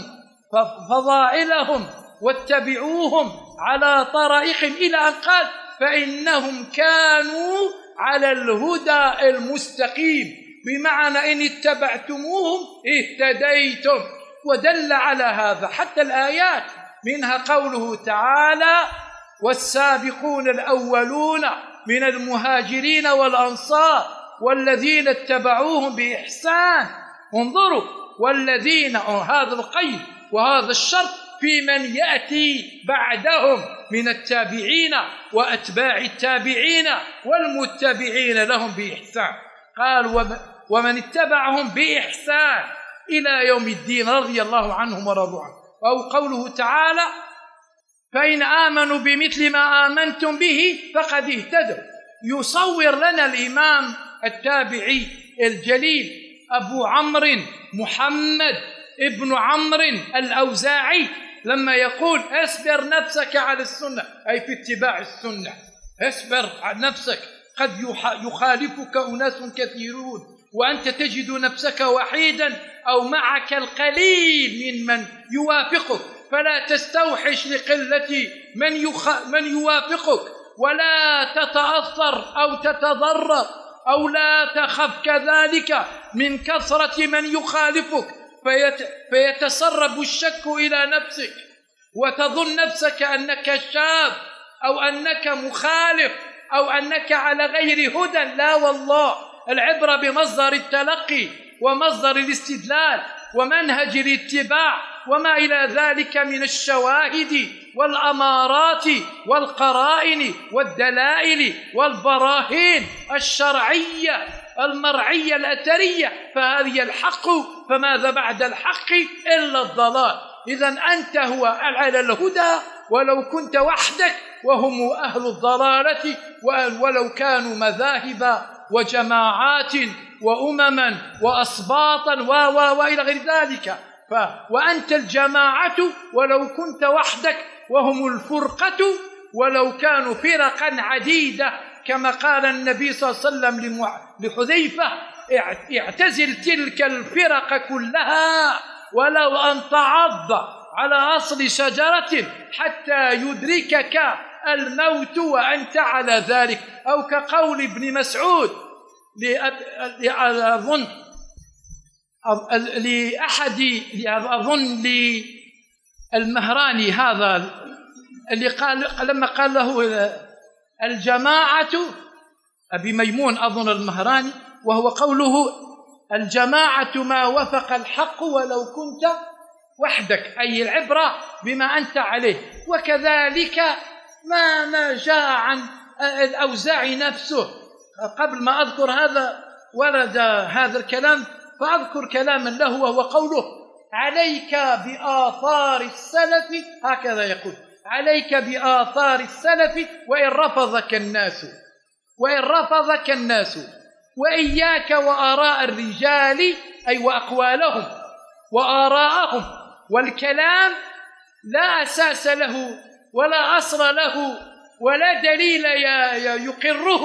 B: فضائلهم واتبعوهم على طرائقهم، إلى أن قال: فإنهم كانوا على الهدى المستقيم، بمعنى إن اتبعتموهم اهتديتم. ودل على هذا حتى الآيات، منها قوله تعالى: والسابقون الأولون من المهاجرين والأنصار والذين اتبعوهم بإحسان. انظروا، والذين، هذا القيد وهذا الشرط في من يأتي بعدهم من التابعين وأتباع التابعين والمتبعين لهم بإحسان. قال: ومن اتبعهم بإحسان إلى يوم الدين رضي الله عنهم ورضوا عنه. أو قوله تعالى: فإن آمنوا بمثل ما آمنتم به فقد اهتدوا. يصور لنا الإمام التابعي الجليل أبو عمرو محمد ابن عمرو الأوزاعي لما يقول: اصبر نفسك على السنة، أي في اتباع السنة، اصبر على نفسك، قد يخالفك أناس كثيرون وأنت تجد نفسك وحيدا أو معك القليل ممن يوافقك، فلا تستوحش لقلة من, يخ... من يوافقك، ولا تتأثر أو تتضرر أو لا تخف كذلك من كثرة من يخالفك، فيت... فيتسرب الشك إلى نفسك وتظن نفسك أنك شاذ أو أنك مخالف أو أنك على غير هدى. لا والله، العبرة بمصدر التلقي ومصدر الاستدلال ومنهج الاتباع وما إلى ذلك من الشواهد والأمارات والقرائن والدلائل والبراهين الشرعية المرعية الأثرية، فهذه الحق، فماذا بعد الحق إلا الضلال. إذن أنت هو على الهدى ولو كنت وحدك، وهم أهل الضلالة ولو كانوا مذاهب وجماعات وأمما وأسباطا و و وإلى غير ذلك. ف وأنت الجماعة ولو كنت وحدك، وهم الفرقة ولو كانوا فرقا عديدة كما قال النبي صلى الله عليه وسلم لحذيفة: اعتزل تلك الفرق كلها ولو أن تعض على أصل شجرة حتى يدركك الموت وأنت على ذلك. أو كقول ابن مسعود لأظن لأحد أظن للمهراني هذا اللي قال لما قال له الجماعة، أبي ميمون أظن المهراني، وهو قوله: الجماعة ما وفق الحق ولو كنت وحدك، أي العبرة بما أنت عليه. وكذلك ما ما جاء عن الأوزاعي نفسه. قبل ما أذكر هذا ورد هذا الكلام، فأذكر كلاما له وهو قوله: عليك بآثار السلف، هكذا يقول: عليك بآثار السلف وإن رفضك الناس وإن رفضك الناس وإياك وآراء الرجال، أي وأقوالهم وآراءهم، والكلام لا أساس له ولا أصل له ولا دليل يقره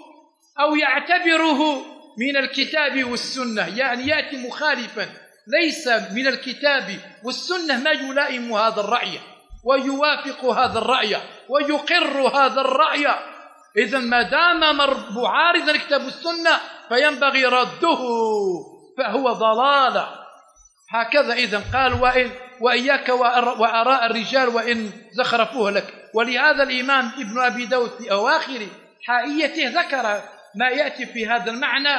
B: أو يعتبره من الكتاب والسنة، يعني يأتي مخالفا ليس من الكتاب والسنة ما يلائم هذا الرأي ويوافق هذا الرأي ويقر هذا الرأي. إذن ما دام معارضا الكتاب والسنة فينبغي رده، فهو ضلالة. هكذا إذن قال: وإن وإياك وآراء الرجال وإن زخرفوه لك. ولهذا الإمام ابن أبي داود في أواخر حائيته ذكر ما يأتي في هذا المعنى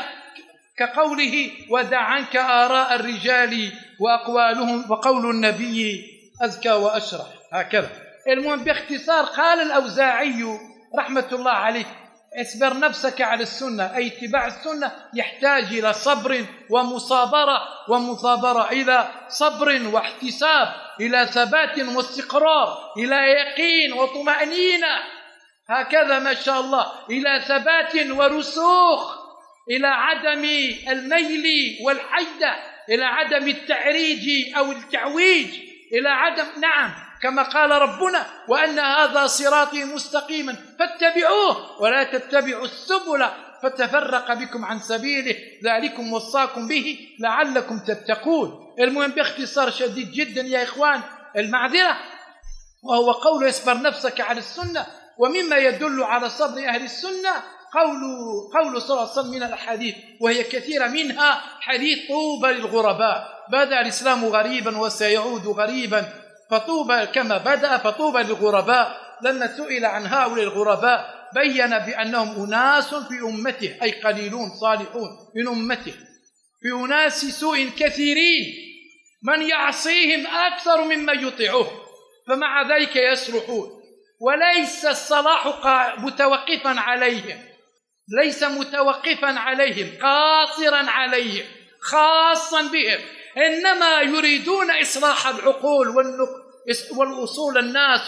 B: كقوله: ودع عنك آراء الرجال وأقوالهم وقول النبي أزكى وأشرح. هكذا. المهم باختصار قال الأوزاعي رحمة الله عليه: اصبر نفسك على السنة، أي اتباع السنة يحتاج إلى صبر ومصابرة، ومصابرة إلى صبر واحتساب، إلى ثبات واستقرار، إلى يقين وطمأنينة، هكذا ما شاء الله، إلى ثبات ورسوخ، إلى عدم الميل والحيدة، إلى عدم التعريج أو التعويج، إلى عدم نعم كما قال ربنا: وأن هذا صراطي مستقيما فاتبعوه ولا تتبعوا السبل فتفرق بكم عن سبيله ذلكم وصاكم به لعلكم تتقون. المهم باختصار شديد جدا يا إخوان المعذرة، وهو قول اصبر نفسك على السنة. ومما يدل على صبر أهل السنة قول قول صلى الله عليه وسلم من الأحاديث، وهي كثيرة، منها حديث طوبى للغرباء، بدأ الإسلام غريبا وسيعود غريبا، فطوبى كما بدأ فطوبى للغرباء. لما سئل عن هؤلاء الغرباء بين بأنهم أناس في أمته، أي قليلون صالحون من أمته، في أناس سوء كثيرين من يعصيهم أكثر مما يطيعوه، فمع ذلك يصلحون. وليس الصلاح متوقفا عليهم، ليس متوقفا عليهم قاصرا عليهم خاصا بهم، إنما يريدون إصلاح العقول والأصول الناس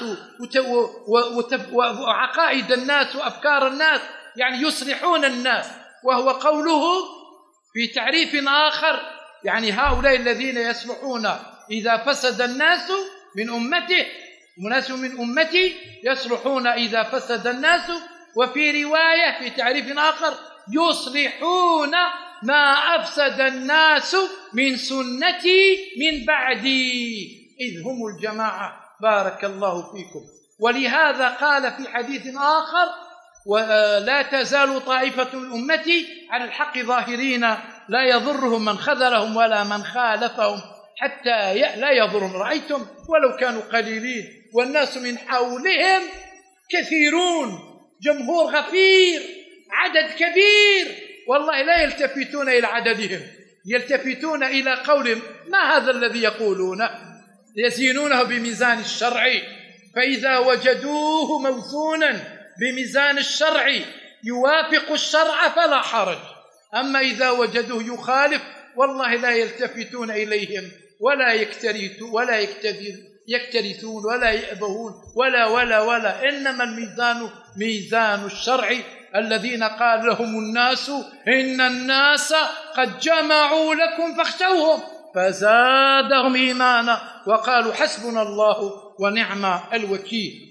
B: وعقائد الناس وأفكار الناس، يعني يصلحون الناس. وهو قوله في تعريف آخر، يعني هؤلاء الذين يصلحون إذا فسد الناس من أمته، الناس من أمتي يصلحون إذا فسد الناس. وفي رواية في تعريف آخر: يصلحون ما أفسد الناس من سنتي من بعدي إذ هم الجماعة بارك الله فيكم. ولهذا قال في حديث آخر: ولا تزال طائفة من أمتي على الحق ظاهرين لا يضرهم من خذلهم ولا من خالفهم حتى لا يضرهم. رأيتم ولو كانوا قليلين والناس من حولهم كثيرون، جمهور غفير، عدد كبير، والله لا يلتفتون إلى عددهم، يلتفتون إلى قولهم: ما هذا الذي يقولون؟ يزينونه بميزان الشرع، فإذا وجدوه موزونا بميزان الشرع يوافق الشرع فلا حرج، أما إذا وجدوه يخالف والله لا يلتفتون إليهم ولا يكترثون ولا يكترثون ولا يأبهون ولا ولا ولا إنما الميزان ميزان الشرع. الذين قال لهم الناس إن الناس قد جمعوا لكم فاخشوهم فزادهم إيمانا وقالوا حسبنا الله ونعم الوكيل.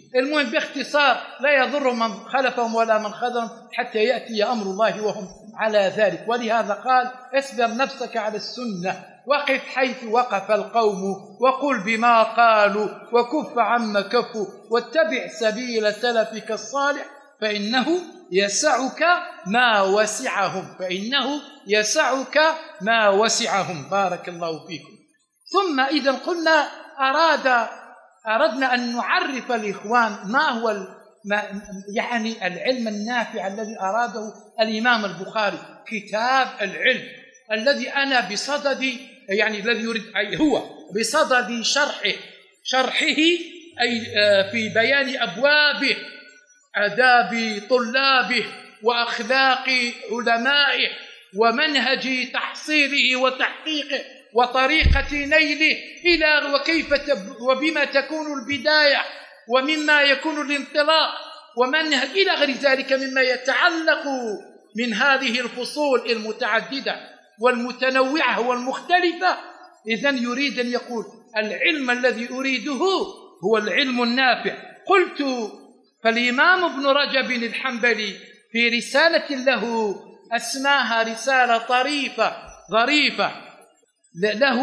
B: المهم باختصار لا يضر من خلفهم ولا من خذلهم حتى يأتي أمر الله وهم على ذلك. ولهذا قال اصبر نفسك على السنة، وقف حيث وقف القوم، وقل بما قالوا، وكف عما كفوا، واتبع سبيل سلفك الصالح فإنه يسعك ما وسعهم فإنه يسعك ما وسعهم. بارك الله فيكم. ثم إذا قلنا أراد أردنا أن نعرف الإخوان ما هو ما يعني العلم النافع الذي أراده الإمام البخاري، كتاب العلم الذي أنا بصدد يعني الذي يريد أي هو بصدد شرحه شرحه أي في بيان أبوابه، آداب طلابه وأخلاق علمائه ومنهج تحصيله وتحقيقه وطريقة نيله إلى وكيف وبما تكون البداية ومما يكون الانطلاق ومنهج إلى غير ذلك مما يتعلق من هذه الفصول المتعددة والمتنوعة والمختلفة. إذن يريد أن يقول العلم الذي أريده هو العلم النافع. قلت فالإمام ابن رجب الحنبلي في رسالة له أسماها رسالة طريفة ظريفة له،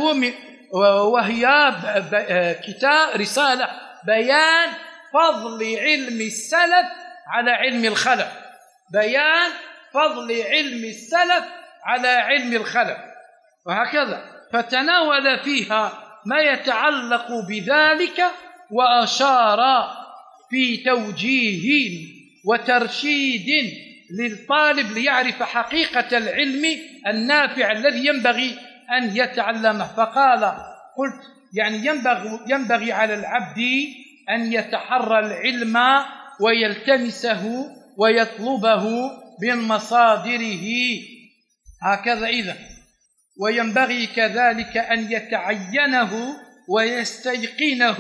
B: وهي كتاب رسالة بيان فضل علم السلف على علم الخلف، بيان فضل علم السلف على علم الخلف، وهكذا فتناول فيها ما يتعلق بذلك وأشار في توجيه وترشيد للطالب ليعرف حقيقة العلم النافع الذي ينبغي أن يتعلمه. فقال قلت يعني ينبغي, ينبغي على العبد أن يتحرى العلم ويلتمسه ويطلبه من مصادره هكذا. إذن وينبغي كذلك أن يتعينه ويستيقنه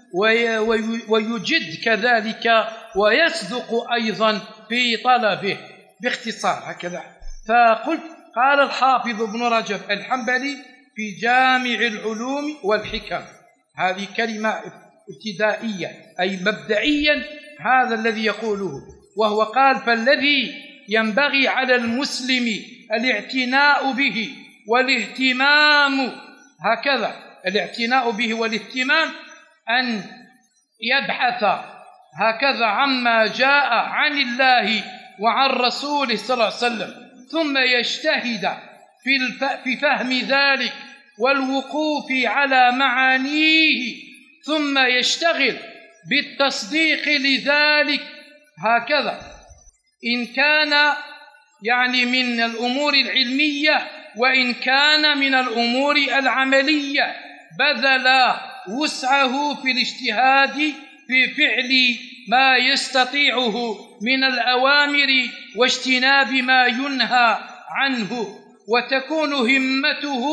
B: ويجد كذلك ويصدق أيضا في طلبه باختصار هكذا. فقلت قال الحافظ ابن رجب الحنبلي في جامع العلوم والحكم، هذه كلمة ابتدائية أي مبدئيا هذا الذي يقوله، وهو قال فالذي ينبغي على المسلم الاعتناء به والاهتمام هكذا الاعتناء به والاهتمام أن يبحث هكذا عما جاء عن الله وعن رسوله صلى الله عليه وسلم، ثم يجتهد في فهم ذلك والوقوف على معانيه، ثم يشتغل بالتصديق لذلك هكذا إن كان يعني من الأمور العلمية وإن كان من الأمور العملية، بذل وسعه في الاجتهاد في فعل ما يستطيعه من الأوامر واجتناب ما ينهى عنه، وتكون همته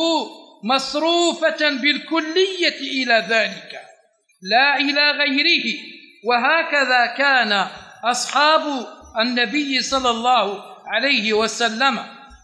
B: مصروفة بالكلية إلى ذلك لا إلى غيره. وهكذا كان أصحاب النبي صلى الله عليه وسلم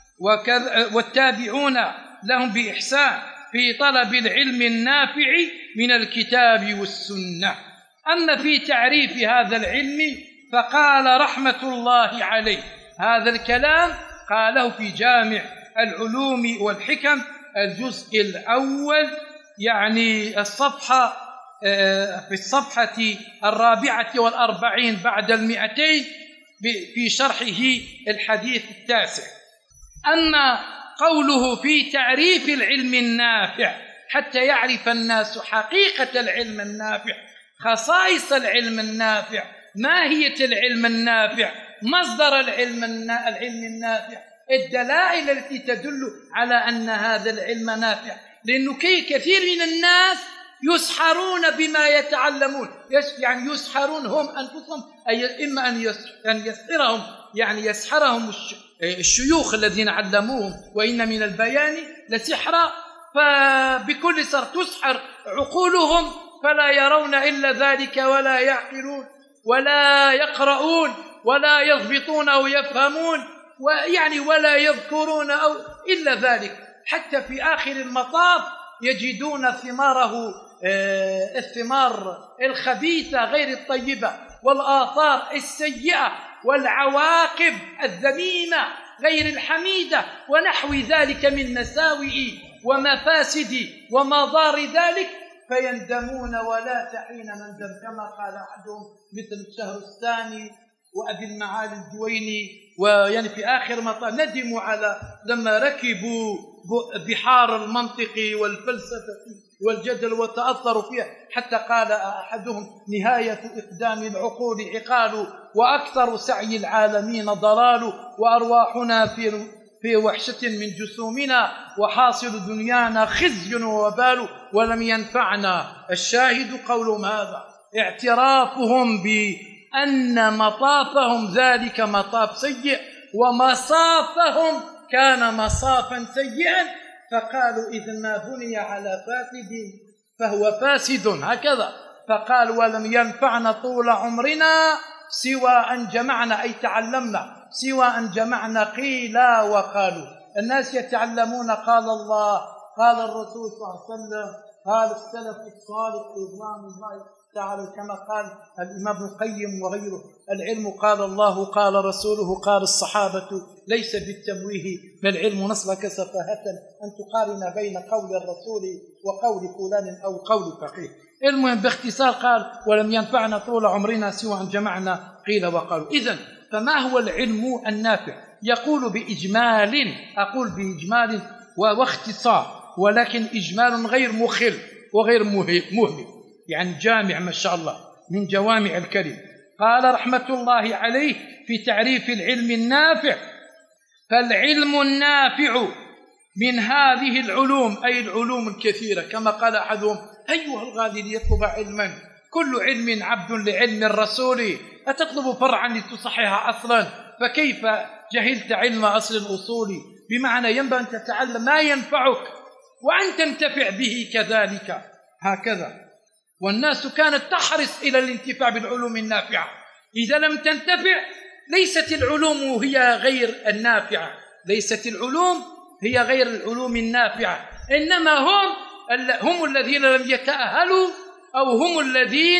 B: والتابعون لهم بإحسان في طلب العلم النافع من الكتاب والسنة. أما في تعريف هذا العلم فقال رحمة الله عليه هذا الكلام قاله في جامع العلوم والحكم الجزء الأول يعني الصفحة في الصفحة الرابعة والأربعين بعد المئتين في شرحه الحديث التاسع. أما قوله في تعريف العلم النافع حتى يعرف الناس حقيقة العلم النافع، خصائص العلم النافع، ماهية العلم النافع، مصدر العلم العلم النافع، الدلائل التي تدل على أن هذا العلم نافع. لأنه كثير من الناس يسحرون بما يتعلمون، يعني يسحرون هم أنفسهم، أي إما أن يسحرهم يعني يسحرهم الشيوخ الذين علموهم، وإن من البيان لسحرا، فبكل سر تسحر عقولهم فلا يرون إلا ذلك ولا يعقلون ولا يقرؤون ولا يضبطون أو يفهمون ويعني ولا يذكرون أو إلا ذلك، حتى في آخر المطاف يجدون ثماره الثمار الخبيثة غير الطيبة والآثار السيئة والعواقب الذميمة غير الحميدة ونحو ذلك من مساوئ ومفاسد ومضار ذلك، فيندمون ولا تحين ندم، كما قال أحدهم مثل الشهرستاني وأبي المعالي الجويني، ويعني في آخر مطاف ندموا على لما ركبوا بحار المنطق والفلسفة والجدل وتأثروا فيها، حتى قال أحدهم نهاية إقدام العقول عقال، وأكثر سعي العالمين ضلال، وأرواحنا في في وحشة من جسومنا، وحاصل دنيانا خزي ووبال، ولم ينفعنا. الشاهد قولهم هذا اعترافهم بأن مطافهم ذلك مطاف سيء ومصافهم كان مصافا سيئا، فقالوا إذا ما بني على فاسد فهو فاسد، هكذا. فقال ولم ينفعنا طول عمرنا سوى أن جمعنا، أي تعلمنا، سوى أن جمعنا قيل وقالوا. الناس يتعلمون قال الله، قال الرسول صلى الله عليه وسلم، قال السلف الصالح رضوان الله تعالى، كما قال الإمام ابن القيم وغيره: العلم قال الله قال رسوله قال الصحابة، ليس بالتمويه بل العلم نصبك سفاهة أن تقارن بين قول الرسول وقول فلان أو قول فقيه. المهم باختصار قال ولم ينفعنا طول عمرنا سوى أن جمعنا قيل وقالوا. إذن فما هو العلم النافع؟ يقول بإجمال، أقول بإجمال واختصار، ولكن إجمال غير مخل وغير مهمل، يعني جامع ما شاء الله من جوامع الكلم. قال رحمة الله عليه في تعريف العلم النافع: فالعلم النافع من هذه العلوم، أي العلوم الكثيرة، كما قال أحدهم: أيها الغالي ليطلب علما، كل علم عبد لعلم الرسول، أتطلب فرعا لتصحح أصلا، فكيف جهلت علم أصل الأصول؟ بمعنى ينبغي أن تتعلم ما ينفعك وأن تنتفع به كذلك، هكذا. والناس كانت تحرص إلى الانتفاع بالعلوم النافعة، إذا لم تنتفع ليست العلوم هي غير النافعة، ليست العلوم هي غير العلوم النافعة، إنما هم هم الذين لم يتأهلوا، أو هم الذين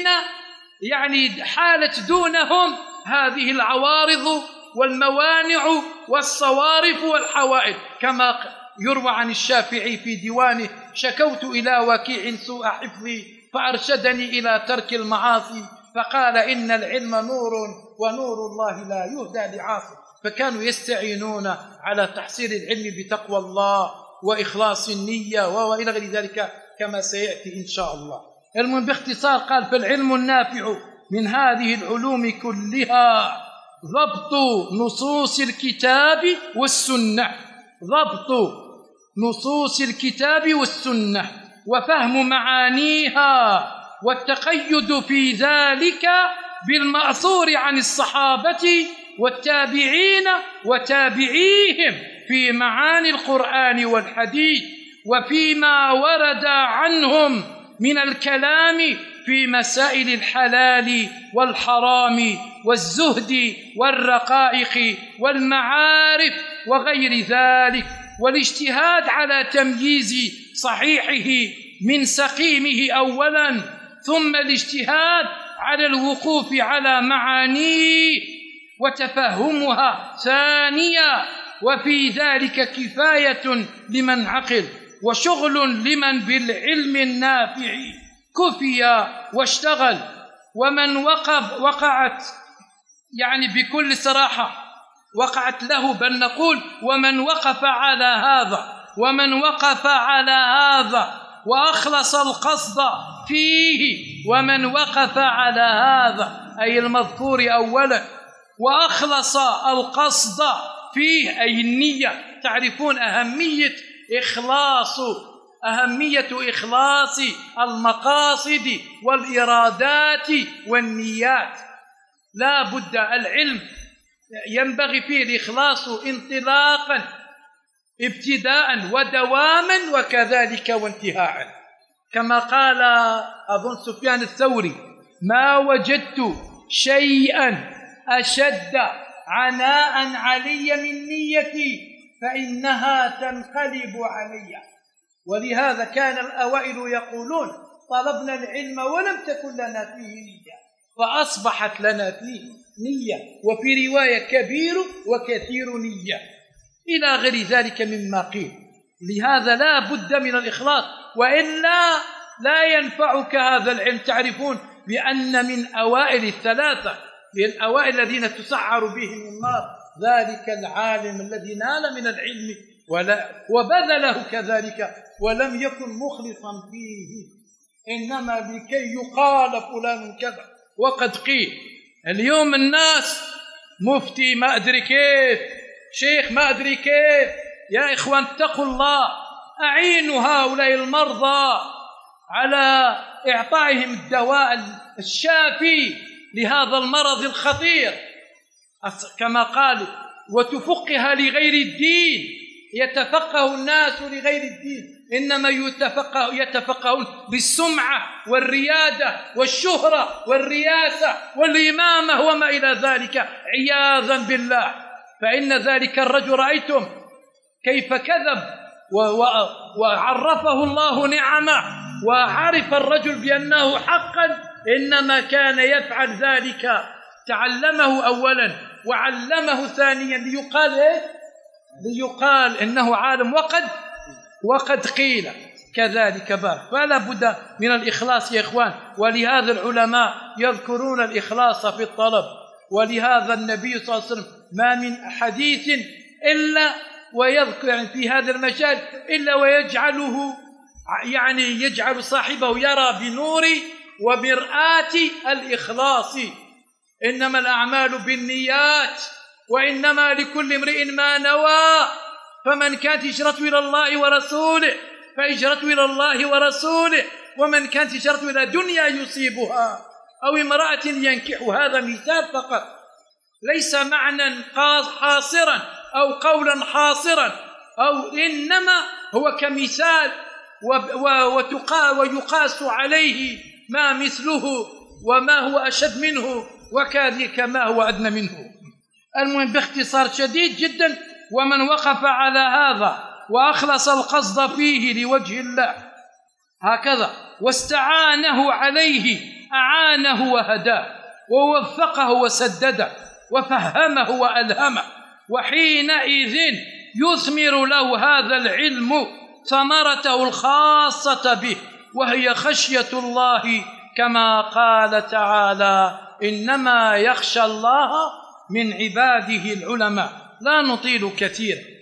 B: يعني حالت دونهم هذه العوارض والموانع والصوارف والحوائج، كما يروى عن الشافعي في ديوانه: شكوت إلى وكيع سوء حفظي فأرشدني إلى ترك المعاصي، فقال إن العلم نور ونور الله لا يهدى لعاصي. فكانوا يستعينون على تحصيل العلم بتقوى الله وإخلاص النية وإلى غير ذلك كما سيأتي إن شاء الله. المهم باختصار قال: فالعلم النافع من هذه العلوم كلها ضبط نصوص الكتاب والسنة، ضبط نصوص الكتاب والسنة وفهم معانيها، والتقيد في ذلك بالمأثور عن الصحابة والتابعين وتابعيهم في معاني القرآن والحديث، وفيما ورد عنهم من الكلام في مسائل الحلال والحرام والزهد والرقائق والمعارف وغير ذلك، والاجتهاد على تمييز صحيحه من سقيمه أولا، ثم الاجتهاد على الوقوف على معانيه وتفهمها ثانيا، وفي ذلك كفاية لمن عقل وشغل لمن بالعلم النافع كفي واشتغل. ومن وقف وقعت يعني بكل صراحة وقعت له، بل نقول ومن وقف على هذا ومن وقف على هذا وأخلص القصد فيه، ومن وقف على هذا أي المذكور أولا وأخلص القصد فيه أي النية. تعرفون أهمية إخلاص أهمية إخلاص المقاصد والإرادات والنيات. لا بد العلم ينبغي فيه الإخلاص انطلاقا ابتداء ودواما وكذلك وانتهاء، كما قال أظن سفيان الثوري: ما وجدت شيئا أشد عناء علي من نيتي فإنها تنقلب علي. ولهذا كان الأوائل يقولون: طلبنا العلم ولم تكن لنا فيه نية فأصبحت لنا فيه نية، وفي رواية كبير وكثير نية إلى غير ذلك مما قيل. لهذا لا بد من الإخلاص، وإلا لا ينفعك هذا العلم. تعرفون بأن من أوائل الثلاثة، من أوائل الذين تسعر بهم النار، ذلك العالم الذي نال من العلم ولا وبذله كذلك ولم يكن مخلصا فيه، إنما لكي يقال فلان كذا. وقد قيل اليوم الناس مفتي ما أدري كيف، شيخ ما أدري كيف. يا إخوان اتقوا الله، أعينوا هؤلاء المرضى على إعطائهم الدواء الشافي لهذا المرض الخطير كما قالوا، وتفقها لغير الدين. يتفقه الناس لغير الدين، إنما يتفقه يتفقهون بالسمعة والريادة والشهرة والرياسة والإمامة وما إلى ذلك عياذا بالله. فإن ذلك الرجل رأيتم كيف كذب وعرفه الله نعمه، وعرف الرجل بأنه حقا إنما كان يفعل ذلك، تعلمه أولا وعلمه ثانيا ليقال إيه؟ ليقال إنه عالم، وقد وقد قيل كذلك بار. فلا بد من الإخلاص يا إخوان، ولهذا العلماء يذكرون الإخلاص في الطلب. ولهذا النبي صلى الله عليه وسلم ما من حديث إلا ويذكر يعني في هذا المجال إلا ويجعله يعني يجعل صاحبه يرى بنور ومرآة الإخلاص. إنما الأعمال بالنيات وإنما لكل امرئ ما نوى، فمن كانت هجرته إلى الله ورسوله فهجرته إلى الله ورسوله، ومن كانت هجرته إلى دنيا يصيبها أو امرأة ينكح. هذا مثال فقط، ليس معنى حاصرا أو قولا حاصرا، أو إنما هو كمثال ويقاس عليه ما مثله وما هو أشد منه وكذلك ما هو أدنى منه. المهم باختصار شديد جدا، ومن وقف على هذا وأخلص القصد فيه لوجه الله هكذا واستعانه عليه أعانه وهداه ووفقه وسدده وفهمه وألهمه، وحينئذ يثمر له هذا العلم ثمرته الخاصة به، وهي خشية الله كما قال تعالى: إنما يخشى الله من عباده العلماء. لا نطيل كثيرا.